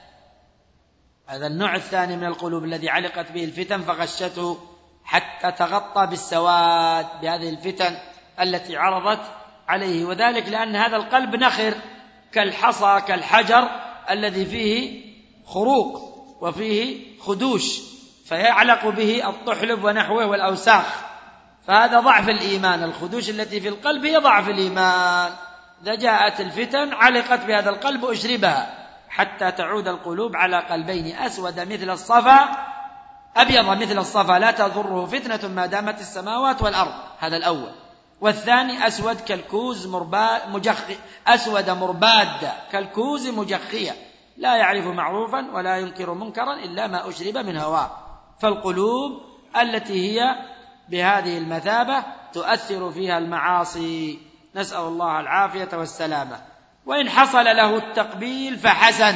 هذا النوع الثاني من القلوب الذي علقت به الفتن فغشته حتى تغطى بالسواد بهذه الفتن التي عرضت عليه، وذلك لأن هذا القلب نخر كالحصى كالحجر الذي فيه خروق وفيه خدوش، فيعلق به الطحلب ونحوه والأوساخ، فهذا ضعف الإيمان. الخدوش التي في القلب هي ضعف الإيمان. إذا جاءت الفتن علقت بهذا القلب أشربها حتى تعود القلوب على قلبين: أسود مثل الصفا، أبيض مثل الصفا لا تضره فتنة ما دامت السماوات والأرض، هذا الأول. والثاني أسود كالكوز مرباد مجخي، أسود مرباد كالكوز مجخية، لا يعرف معروفا ولا ينكر منكرا إلا ما أشرب من هواه. فالقلوب التي هي بهذه المثابة تؤثر فيها المعاصي، نسأل الله العافية والسلامة. وإن حصل له التقبيل فحسن،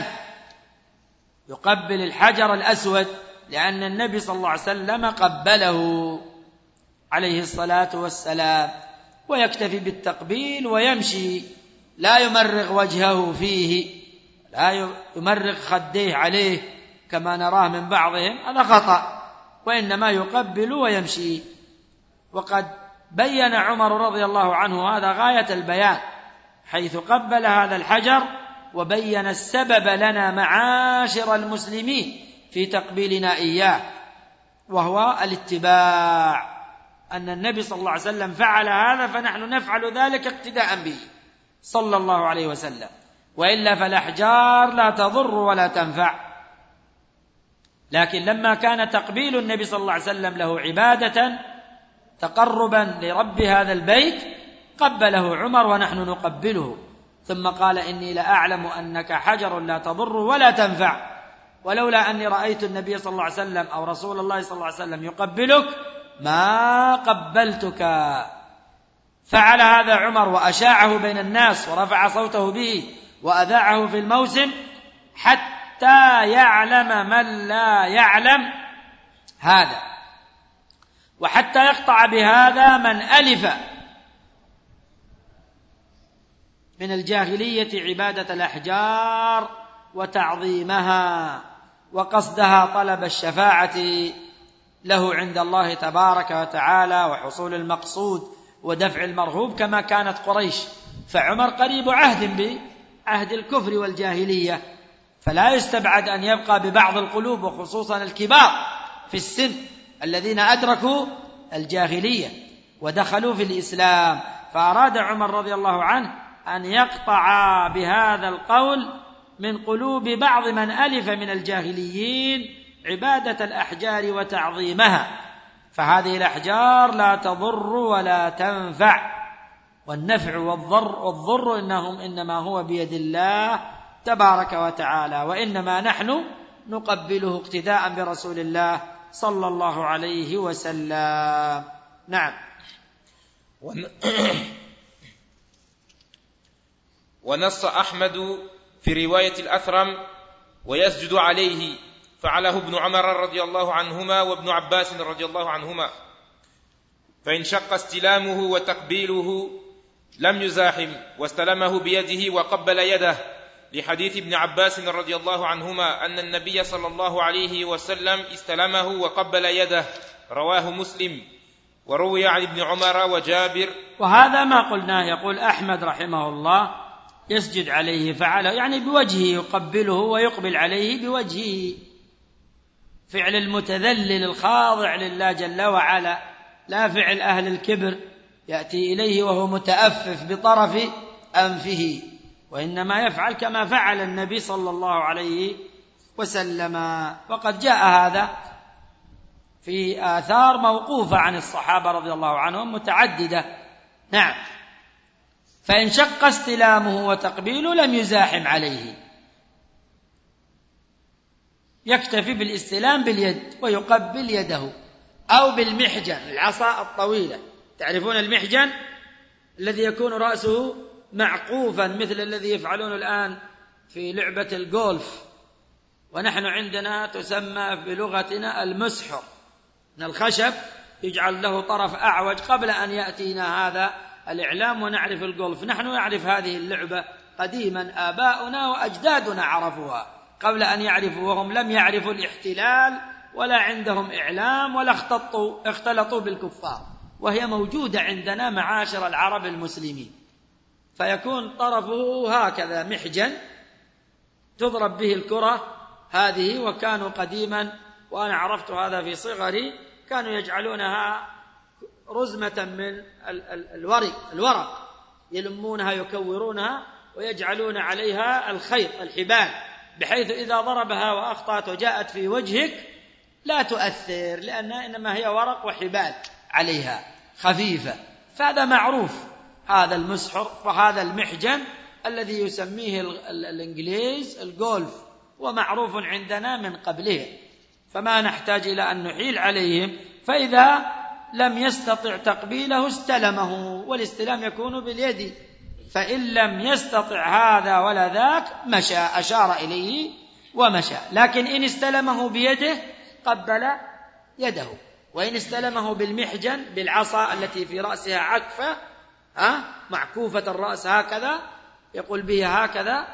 يقبل الحجر الأسود لأن النبي صلى الله عليه وسلم قبله عليه الصلاة والسلام، ويكتفي بالتقبيل ويمشي، لا يمرغ وجهه فيه، لا يمرغ خديه عليه كما نراه من بعضهم، هذا خطأ، وإنما يقبل ويمشي. وقد بين عمر رضي الله عنه هذا غاية البيان، حيث قبل هذا الحجر وبين السبب لنا معاشر المسلمين في تقبيلنا إياه، وهو الاتباع، أن النبي صلى الله عليه وسلم فعل هذا فنحن نفعل ذلك اقتداء به صلى الله عليه وسلم، وإلا فالأحجار لا تضر ولا تنفع. لكن لما كان تقبيل النبي صلى الله عليه وسلم له عبادة تقربا لرب هذا البيت قبله عمر ونحن نقبله، ثم قال: إني لأعلم أنك حجر لا تضر ولا تنفع، ولولا أني رأيت النبي صلى الله عليه وسلم أو رسول الله صلى الله عليه وسلم يقبلك ما قبلتك. فعل هذا عمر وأشاعه بين الناس ورفع صوته به وأذاعه في الموسم حتى يعلم من لا يعلم هذا، وحتى يقطع بهذا من ألف من الجاهلية عبادة الأحجار وتعظيمها وقصدها طلب الشفاعة له عند الله تبارك وتعالى وحصول المقصود ودفع المرهوب كما كانت قريش. فعمر قريب عهد بعهد الكفر والجاهلية، فلا يستبعد أن يبقى ببعض القلوب وخصوصا الكبار في السن الذين أدركوا الجاهلية ودخلوا في الإسلام، فأراد عمر رضي الله عنه أن يقطع بهذا القول من قلوب بعض من ألف من الجاهليين عبادة الأحجار وتعظيمها، فهذه الأحجار لا تضر ولا تنفع، والنفع والضر والضر إنهم إنما هو بيد الله تبارك وتعالى، وإنما نحن نقبله اقتداء برسول الله صلى الله عليه وسلم. نعم. ونص أحمد في رواية الأثرم: ويسجد عليه، فعله ابن عمر رضي الله عنهما وابن عباس رضي الله عنهما، فإن شق استلامه وتقبيله لم يزاحم، واستلمه بيده وقبل يده، لحديث ابن عباس رضي الله عنهما أن النبي صلى الله عليه وسلم استلمه وقبل يده، رواه مسلم. وروي عن ابن عمر وجابر. وهذا ما قلناه، يقول أحمد رحمه الله: يسجد عليه، فعله يعني بوجهه، يقبله ويقبل عليه بوجهه، فعل المتذلل الخاضع لله جل وعلا، لا فعل أهل الكبر يأتي إليه وهو متأفف بطرف أنفه، وإنما يفعل كما فعل النبي صلى الله عليه وسلم. وقد جاء هذا في آثار موقوفة عن الصحابة رضي الله عنهم متعددة. نعم. فإن شق استلامه وتقبيله لم يزاحم عليه، يكتفي بالاستلام باليد ويقبل يده، أو بالمحجن العصا الطويلة. تعرفون المحجن الذي يكون رأسه معقوفا مثل الذي يفعلون الآن في لعبة الجولف، ونحن عندنا تسمى بلغتنا المسحر، من الخشب يجعل له طرف أعوج. قبل أن يأتينا هذا الإعلام ونعرف الجولف، نحن نعرف هذه اللعبة قديما، آباؤنا وأجدادنا عرفوها قبل أن يعرفوا، وهم لم يعرفوا الاحتلال ولا عندهم إعلام ولا اختلطوا, اختلطوا بالكفار، وهي موجودة عندنا معاشر العرب المسلمين. فيكون طرفه هكذا محجن تضرب به الكرة هذه. وكانوا قديما، وأنا عرفت هذا في صغري، كانوا يجعلونها رزمة من الورق الورق يلمونها يكورونها ويجعلون عليها الخيط الحبال، بحيث إذا ضربها وأخطأت وجاءت في وجهك لا تؤثر، لأنها إنما هي ورق وحبال عليها خفيفة. فهذا معروف، هذا المسحر وهذا المحجن الذي يسميه الإنجليز الجولف، ومعروف عندنا من قبله، فما نحتاج إلى أن نحيل عليهم. فإذا لم يستطع تقبيله استلمه، والاستلام يكون باليد، فإن لم يستطع هذا ولا ذاك مشى، أشار إليه ومشى. لكن إن استلمه بيده قبل يده، وإن استلمه بالمحجن بالعصا التي في رأسها عكفة أه؟ معكوفة الرأس هكذا يقول بها هكذا،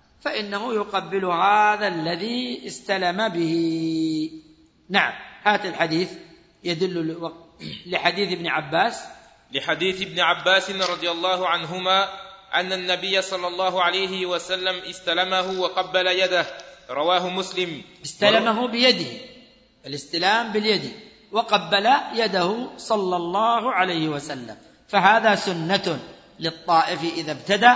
فإنه يقبل هذا الذي استلم به. نعم. هات الحديث يدل لحديث ابن عباس لحديث ابن عباس رضي الله عنهما أن النبي صلى الله عليه وسلم استلمه وقبل يده، رواه مسلم. استلمه بيده، الاستلام باليد، وقبل يده صلى الله عليه وسلم. فهذا سنة للطائف إذا ابتدأ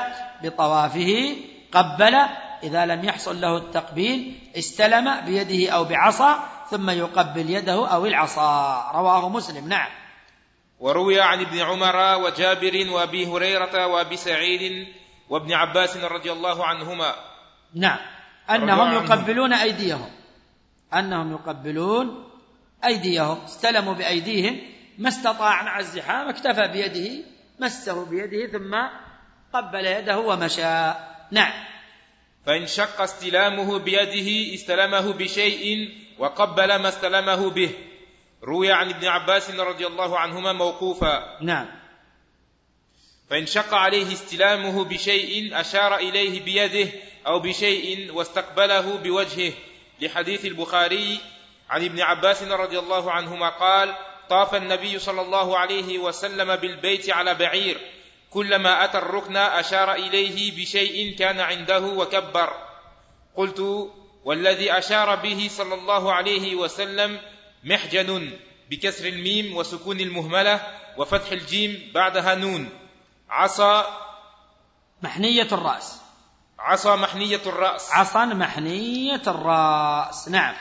بطوافه قبل، إذا لم يحصل له التقبيل استلم بيده أو بعصا ثم يقبل يده أو العصا، رواه مسلم. نعم. وروي عن ابن عمر وجابر وابي هريرة وابي سعيد وابن عباس رضي الله عنهما نعم أنهم يقبلون أيديهم، أنهم يقبلون أيديهم، استلموا بأيديهم، ما استطاع مع الزحام اكتفى بيده، مسه بيده ثم قبل يده ومشى. نعم. فإن شق استلامه بيده استلمه بشيء وقبل ما استلمه به. روي عن ابن عباس رضي الله عنهما موقوفا. نعم. فإن شق عليه استلامه بشيء أشار إليه بيده أو بشيء واستقبله بوجهه، لحديث البخاري عن ابن عباس رضي الله عنهما قال: طاف النبي صلى الله عليه وسلم بالبيت على بعير، كلما أتى الركن أشار إليه بشيء كان عنده وكبر. قلت: والذي أشار به صلى الله عليه وسلم محجن بكسر الميم وسكون المهملة وفتح الجيم بعدها نون، عصا محنية الرأس، عصا محنية الرأس، عصا محنية الرأس. نعم.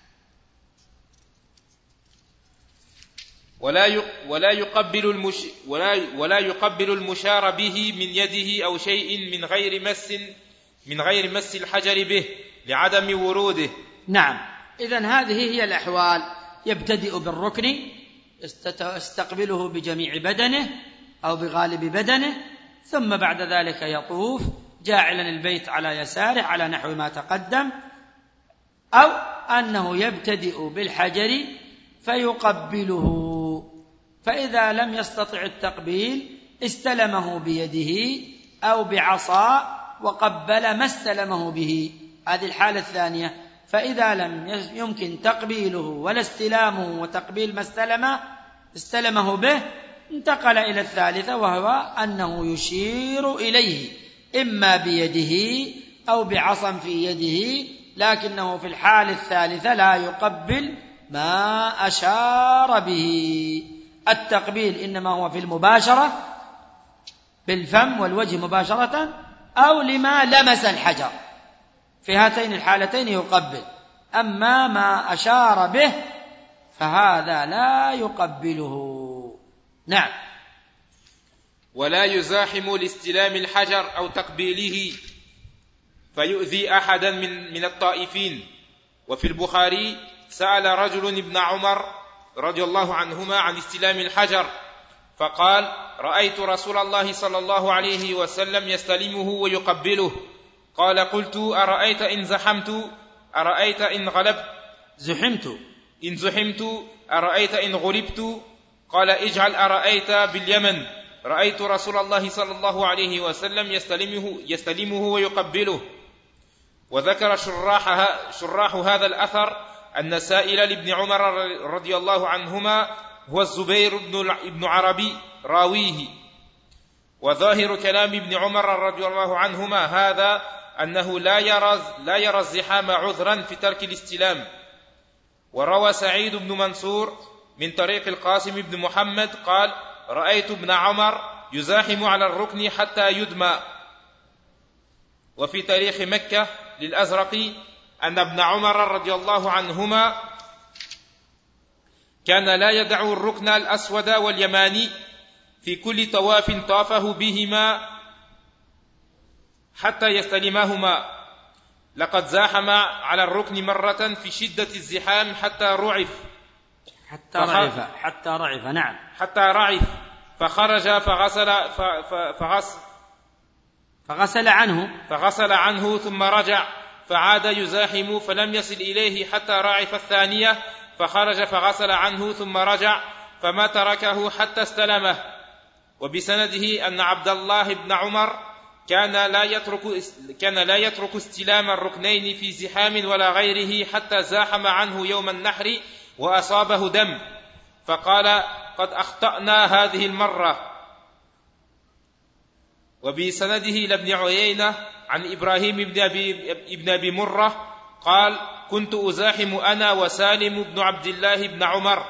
ولا ولا يقبل المش ولا ولا يقبل المشار به من يده أو شيء من غير مس من غير مس الحجر به لعدم وروده. نعم. إذن هذه هي الأحوال: يبتدئ بالركن يستقبله بجميع بدنه أو بغالب بدنه، ثم بعد ذلك يطوف جاعلا البيت على يساره على نحو ما تقدم، أو أنه يبتدئ بالحجر فيقبله، فإذا لم يستطع التقبيل استلمه بيده أو بعصا وقبل ما استلمه به. هذه الحالة الثانية. فإذا لم يمكن تقبيله ولا استلامه وتقبيل ما استلمه استلمه به، انتقل إلى الثالثة، وهو أنه يشير إليه إما بيده أو بعصا في يده، لكنه في الحالة الثالثة لا يقبل ما أشار به. التقبيل إنما هو في المباشرة بالفم والوجه مباشرة، أو لما لمس الحجر، في هاتين الحالتين يقبل. أما ما أشار به فهذا لا يقبله. نعم. ولا يزاحم لاستلام الحجر أو تقبيله فيؤذي أحدا من من الطائفين، وفي البخاري سأل رجل ابن عمر رضي الله عنهما عن استلام الحجر فقال رأيت رسول الله صلى الله عليه وسلم يستلمه ويقبله. قال قلت أرأيت إن زحمت أرأيت إن غلبت زحمت إن زحمت أرأيت إن غلبت. قال اجعل أرأيت باليمن رأيت رسول الله صلى الله عليه وسلم يستلمه, يستلمه ويقبله. وذكر شراح, شراح هذا الأثر أن سائل لابن عمر رضي الله عنهما هو الزبير بن عربي راويه. وظاهر كلام ابن عمر رضي الله عنهما هذا أنه لا يرى, لا يرى الزحام عذرا في ترك الاستلام. وروى سعيد بن منصور من طريق القاسم بن محمد قال رأيت ابن عمر يزاحم على الركن حتى يدمى. وفي تاريخ مكة للأزرقي أن ابن عمر رضي الله عنهما كان لا يدع الركن الأسود واليماني في كل طواف طافه بهما حتى يستلمهما. لقد زاحم على الركن مرة في شدة الزحام حتى رعف حتى رعف حتى رعف نعم حتى رعف فخرج فغسل فغسل فغسل عنه فغسل عنه ثم رجع فعاد يزاحم فلم يصل إليه حتى رعف الثانية فخرج فغسل عنه ثم رجع فما تركه حتى استلمه. وبسنده أن عبد الله بن عمر كان لا يترك كان لا يترك استلام الركنين في زحام ولا غيره حتى زاحم عنه يوم النحر وأصابه دم فقال قد أخطأنا هذه المرة. وبسنده لابن عيينة عن إبراهيم بن أبي, ابن أبي مرة قال كنت أزاحم أنا وسالم بن عبد الله بن عمر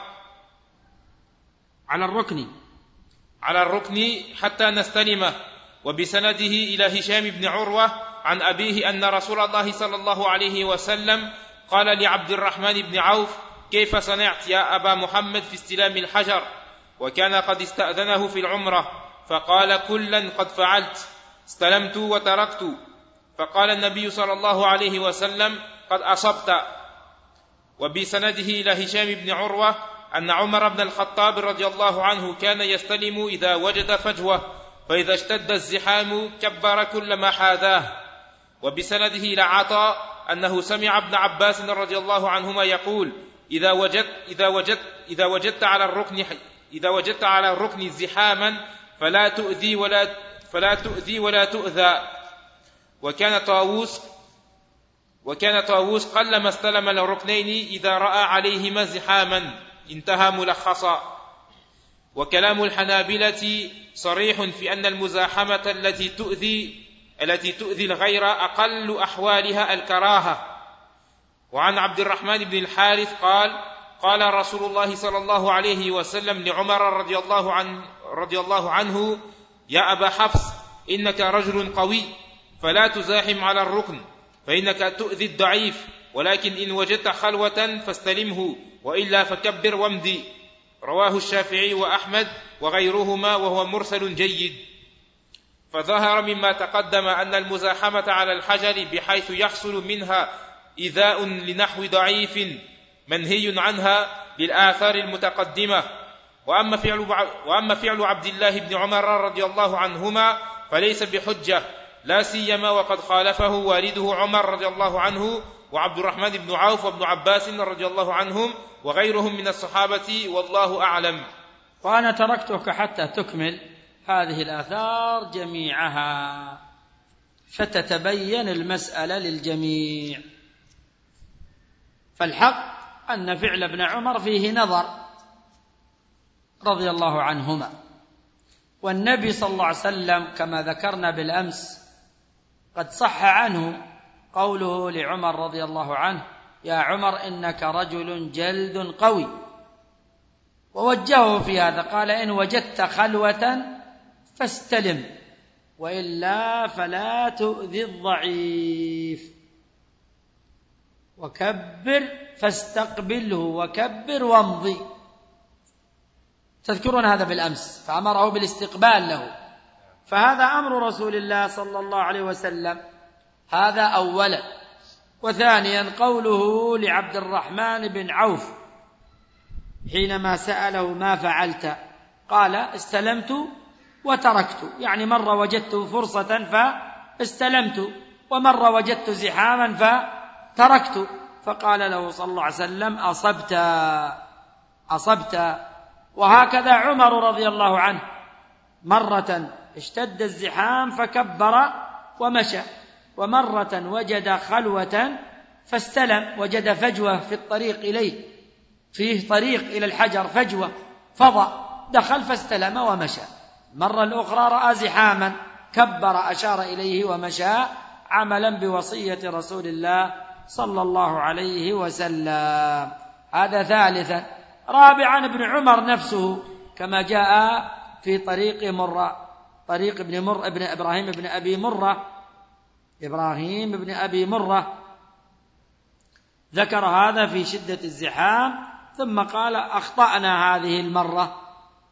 على الركن على الركن حتى نستلمه. وبسنده إلى هشام بن عروة عن أبيه أن رسول الله صلى الله عليه وسلم قال لعبد الرحمن بن عوف كيف صنعت يا أبا محمد في استلام الحجر؟ وكان قد استأذنه في العمرة فقال كلا قد فعلت استلمت وتركت. فقال النبي صلى الله عليه وسلم قد أصبت. وبسنده إلى هشام بن عروة أن عمر بن الخطاب رضي الله عنه كان يستلم إذا وجد فجوة فإذا اشتد الزحام كبر كل ما حاذاه. وبسنده إلى عطاء أنه سمع ابن عباس رضي الله عنهما يقول إذا وجدت إذا وجدت إذا وجدت على الركن إذا وجدت على الركن زحاما فلا تؤذي ولا فلا تؤذي ولا تؤذى. وكان طاووس وكان طاووس قلما استلم الركنين إذا رأى عليهما زحاما. انتهى ملخصا. وكلام الحنابلة صريح في أن المزاحمة التي تؤذي التي تؤذي الغير أقل أحوالها الكراهة. وعن عبد الرحمن بن الحارث قال قال رسول الله صلى الله عليه وسلم لعمر رضي الله عنه رضي الله عنه يا أبا حفص إنك رجل قوي فلا تزاحم على الركن فإنك تؤذي الضعيف ولكن إن وجدت خلوة فاستلمه وإلا فكبر وامضي. رواه الشافعي وأحمد وغيرهما وهو مرسل جيد. فظهر مما تقدم أن المزاحمة على الحجر بحيث يحصل منها إيذاء لنحو ضعيف منهي عنها للآثار المتقدمة. وأما فعل وأما فعل عبد الله بن عمر رضي الله عنهما فليس بحجة لا سيما وقد خالفه والده عمر رضي الله عنه وعبد الرحمن بن عوف وابن عباس رضي الله عنهم وغيرهم من الصحابة والله أعلم. وأنا تركتك حتى تكمل هذه الآثار جميعها فتتبين المسألة للجميع. فالحق أن فعل ابن عمر فيه نظر رضي الله عنهما. والنبي صلى الله عليه وسلم كما ذكرنا بالأمس قد صح عنه قوله لعمر رضي الله عنه يا عمر إنك رجل جلد قوي. ووجهه في هذا قال إن وجدت خلوة فاستلم وإلا فلا تؤذي الضعيف وكبر فاستقبله وكبر وامضي. تذكرون هذا بالأمس فأمره بالاستقبال له. فهذا أمر رسول الله صلى الله عليه وسلم. هذا أولا. وثانيا قوله لعبد الرحمن بن عوف حينما سأله ما فعلت قال استلمت وتركت، يعني مرة وجدت فرصة فاستلمت ومرة وجدت زحاما فتركت، فقال له صلى الله عليه وسلم أصبت أصبت. وهكذا عمر رضي الله عنه مرة اشتد الزحام فكبر ومشى، ومرة وجد خلوة فاستلم، وجد فجوة في الطريق إليه، فيه طريق إلى الحجر فجوة فضى، دخل فاستلم ومشى. مرة الأخرى رأى زحاما كبر أشار إليه ومشى عملا بوصية رسول الله صلى الله عليه وسلم. هذا ثالثا. رابعا ابن عمر نفسه كما جاء في طريق مرة، طريق ابن مر ابن إبراهيم ابن أبي مرة إبراهيم ابن أبي مرة ذكر هذا في شدة الزحام، ثم قال أخطأنا هذه المرة.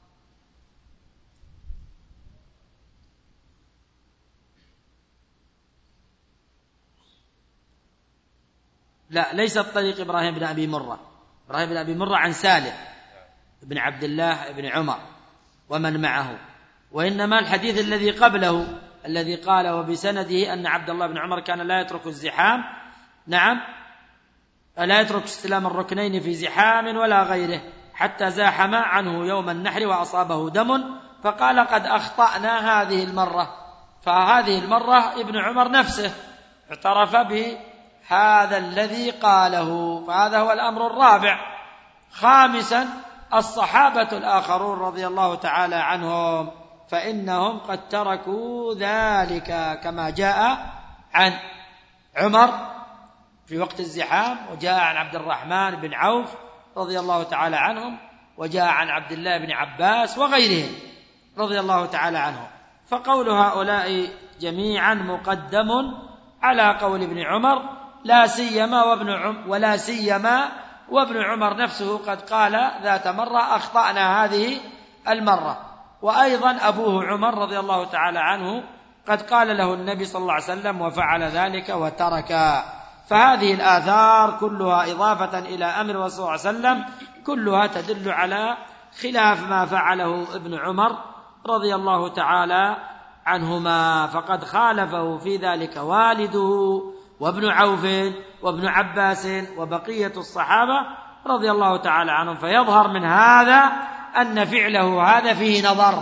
لا، ليس الطريق إبراهيم بن أبي مرة، إبراهيم بن أبي مرة عن سالم بن عبد الله بن عمر ومن معه، وإنما الحديث الذي قبله الذي قال وبسنده أن عبد الله بن عمر كان لا يترك الزحام، نعم، لا يترك استلام الركنين في زحام ولا غيره حتى زاحم عنه يوم النحر وأصابه دم، فقال قد أخطأنا هذه المرة. فهذه المرة ابن عمر نفسه اعترف بهذا الذي قاله، فهذا هو الأمر الرابع. خامسا الصحابة الآخرون رضي الله تعالى عنهم فإنهم قد تركوا ذلك كما جاء عن عمر في وقت الزحام، وجاء عن عبد الرحمن بن عوف رضي الله تعالى عنهم، وجاء عن عبد الله بن عباس وغيرهم رضي الله تعالى عنهم. فقول هؤلاء جميعا مقدم على قول ابن عمر، لا سيما وابن عم ولا سيما وابن عمر نفسه قد قال ذات مرة أخطأنا هذه المرة. وأيضا أبوه عمر رضي الله تعالى عنه قد قال له النبي صلى الله عليه وسلم وفعل ذلك وترك. فهذه الآثار كلها إضافة إلى أمر الرسول صلى الله عليه وسلم كلها تدل على خلاف ما فعله ابن عمر رضي الله تعالى عنهما، فقد خالفه في ذلك والده وابن عوف وابن عباس وبقية الصحابة رضي الله تعالى عنهم. فيظهر من هذا أن فعله هذا فيه نظر،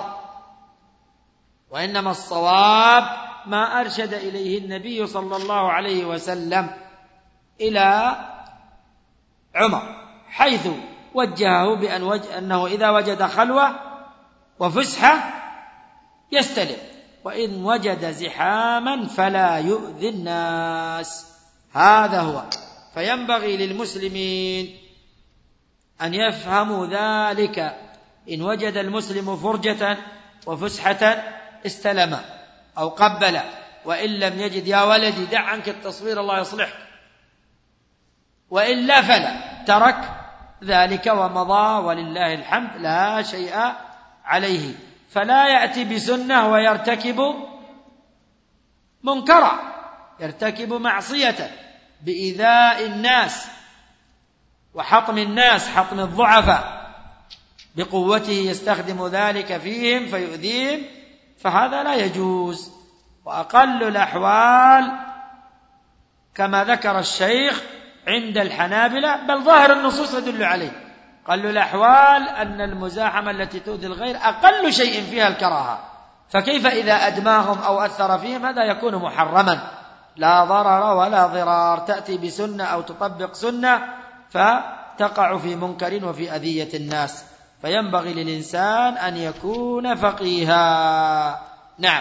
وإنما الصواب ما أرشد إليه النبي صلى الله عليه وسلم إلى عمر، حيث وجهه بأن وجه أنه إذا وجد خلوة وفسحة يستلم، وإن وجد زحاما فلا يؤذي الناس. هذا هو. فينبغي للمسلمين أن يفهموا ذلك. إن وجد المسلم فرجة وفسحة استلم أو قبل، وإن لم يجد يا ولدي دع عنك التصوير الله يصلحك، وإلا فلا ترك ذلك ومضى ولله الحمد لا شيء عليه. فلا يأتي بسنة ويرتكب منكرا، يرتكب معصية بإيذاء الناس وحطم الناس، حطم الضعفاء بقوته يستخدم ذلك فيهم فيؤذيهم، فهذا لا يجوز. وأقل الأحوال كما ذكر الشيخ عند الحنابلة، بل ظاهر النصوص تدل عليه، أقل الأحوال أن المزاحمة التي تؤذي الغير أقل شيء فيها الكراهة، فكيف إذا أدماهم أو أثر فيهم؟ هذا يكون محرما، لا ضرر ولا ضرار. تأتي بسنة أو تطبق سنة فتقع في منكر وفي أذية الناس. فينبغي للإنسان أن يكون فقيها. نعم،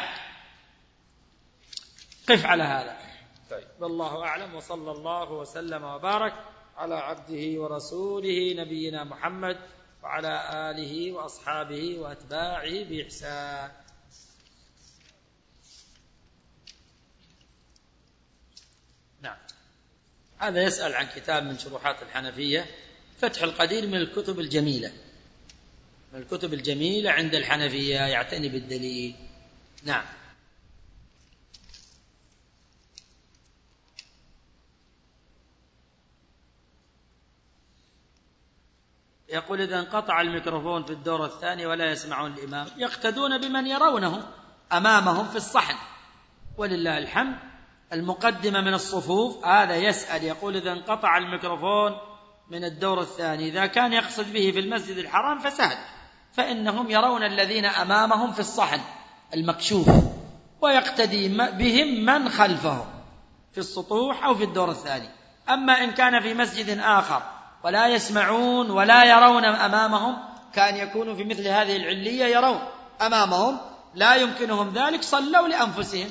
قف على هذا. والله أعلم، وصلى الله وسلم وبارك على عبده ورسوله نبينا محمد وعلى آله وأصحابه وأتباعه بإحسان. نعم، هذا يسأل عن كتاب من شروحات الحنفية، فتح القدير، من الكتب الجميلة، من الكتب الجميلة عند الحنفية، يعتني بالدليل. نعم. يقول إذا انقطع الميكروفون في الدور الثاني ولا يسمعون الإمام يقتدون بمن يرونه أمامهم في الصحن ولله الحمد. المقدمة من الصفوف هذا يسأل يقول إذا انقطع الميكروفون من الدور الثاني إذا كان يقصد به في المسجد الحرام فسهل، فإنهم يرون الذين أمامهم في الصحن المكشوف ويقتدي بهم من خلفهم في السطوح أو في الدور الثاني. أما إن كان في مسجد آخر ولا يسمعون ولا يرون أمامهم، كان يكونوا في مثل هذه العلية يرون أمامهم لا يمكنهم ذلك، صلوا لأنفسهم.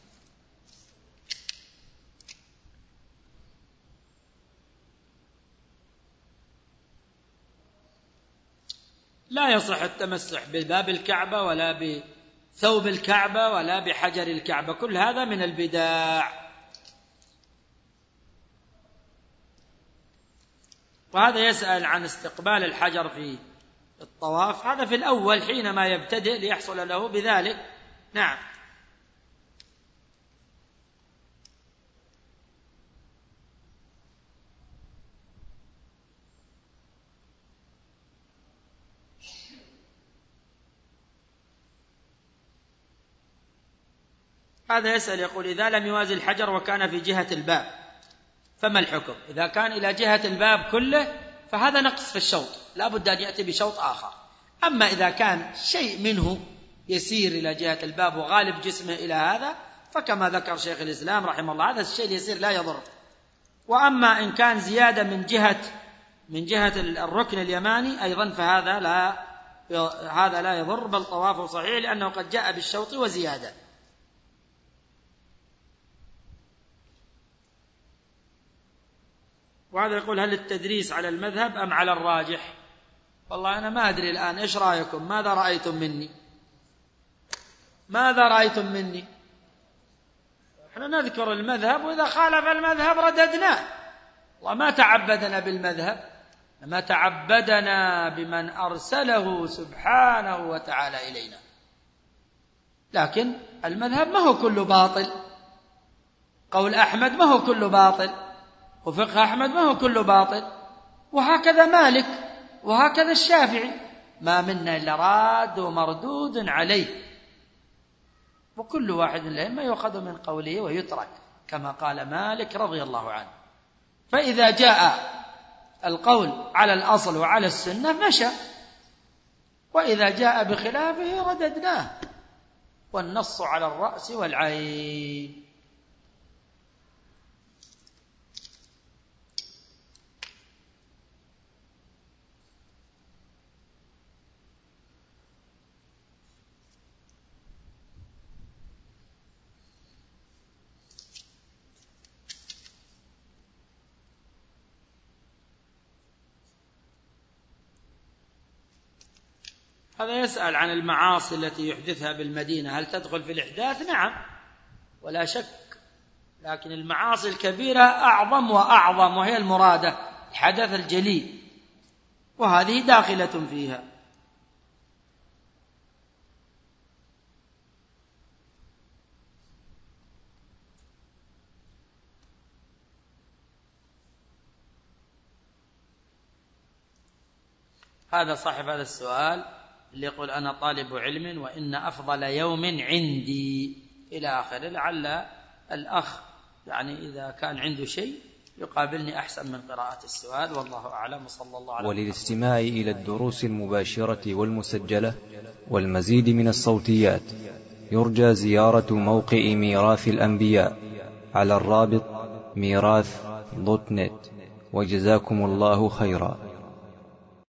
لا يصح التمسح بباب الكعبة ولا بثوب الكعبة ولا بحجر الكعبة، كل هذا من البدع. وهذا يسأل عن استقبال الحجر في الطواف، هذا في الأول حينما يبتدئ ليحصل له بذلك. نعم. هذا يسأل يقول إذا لم يوازي الحجر وكان في جهة الباب فما الحكم؟ إذا كان إلى جهة الباب كله فهذا نقص في الشوط، لا بد أن يأتي بشوط آخر. أما إذا كان شيء منه يسير إلى جهة الباب وغالب جسمه إلى هذا فكما ذكر شيخ الإسلام رحمه الله هذا الشيء اليسير لا يضر. وأما إن كان زيادة من جهة من جهة الركن اليماني أيضا فهذا لا هذا لا يضر، بل طوافه صحيح لأنه قد جاء بالشوط وزيادة. وهذا يقول هل التدريس على المذهب أم على الراجح؟ والله أنا ما أدري الآن إيش رأيكم؟ ماذا رأيتم مني؟ ماذا رأيتم مني؟ احنا نذكر المذهب وإذا خالف المذهب رددناه، وما تعبدنا بالمذهب، ما تعبدنا بمن أرسله سبحانه وتعالى إلينا. لكن المذهب ما هو كله باطل، قول أحمد ما هو كله باطل، وفقه أحمد ما هو كله باطل، وهكذا مالك وهكذا الشافعي، ما منا إلا راد ومردود عليه، وكل واحد من الأئمة يؤخذ من قوله ويترك كما قال مالك رضي الله عنه. فإذا جاء القول على الأصل وعلى السنة مشى، وإذا جاء بخلافه رددناه، والنص على الرأس والعين. هذا يسأل عن المعاصي التي يحدثها بالمدينة هل تدخل في الإحداث؟ نعم ولا شك، لكن المعاصي الكبيرة أعظم وأعظم، وهي المرادة الحدث الجلي، وهذه داخلة فيها. هذا صاحب هذا السؤال اللي يقول أنا طالب علم وإن أفضل يوم عندي إلى آخره، لعل الأخ يعني إذا كان عنده شيء يقابلني أحسن من قراءة السؤال، والله أعلم. صلى الله عليه وسلم. وللاستماع إلى الدروس المباشرة والمسجلة والمزيد من الصوتيات يرجى زيارة موقع ميراث الأنبياء على الرابط ميراث دوت نت، وجزاكم الله خيرا.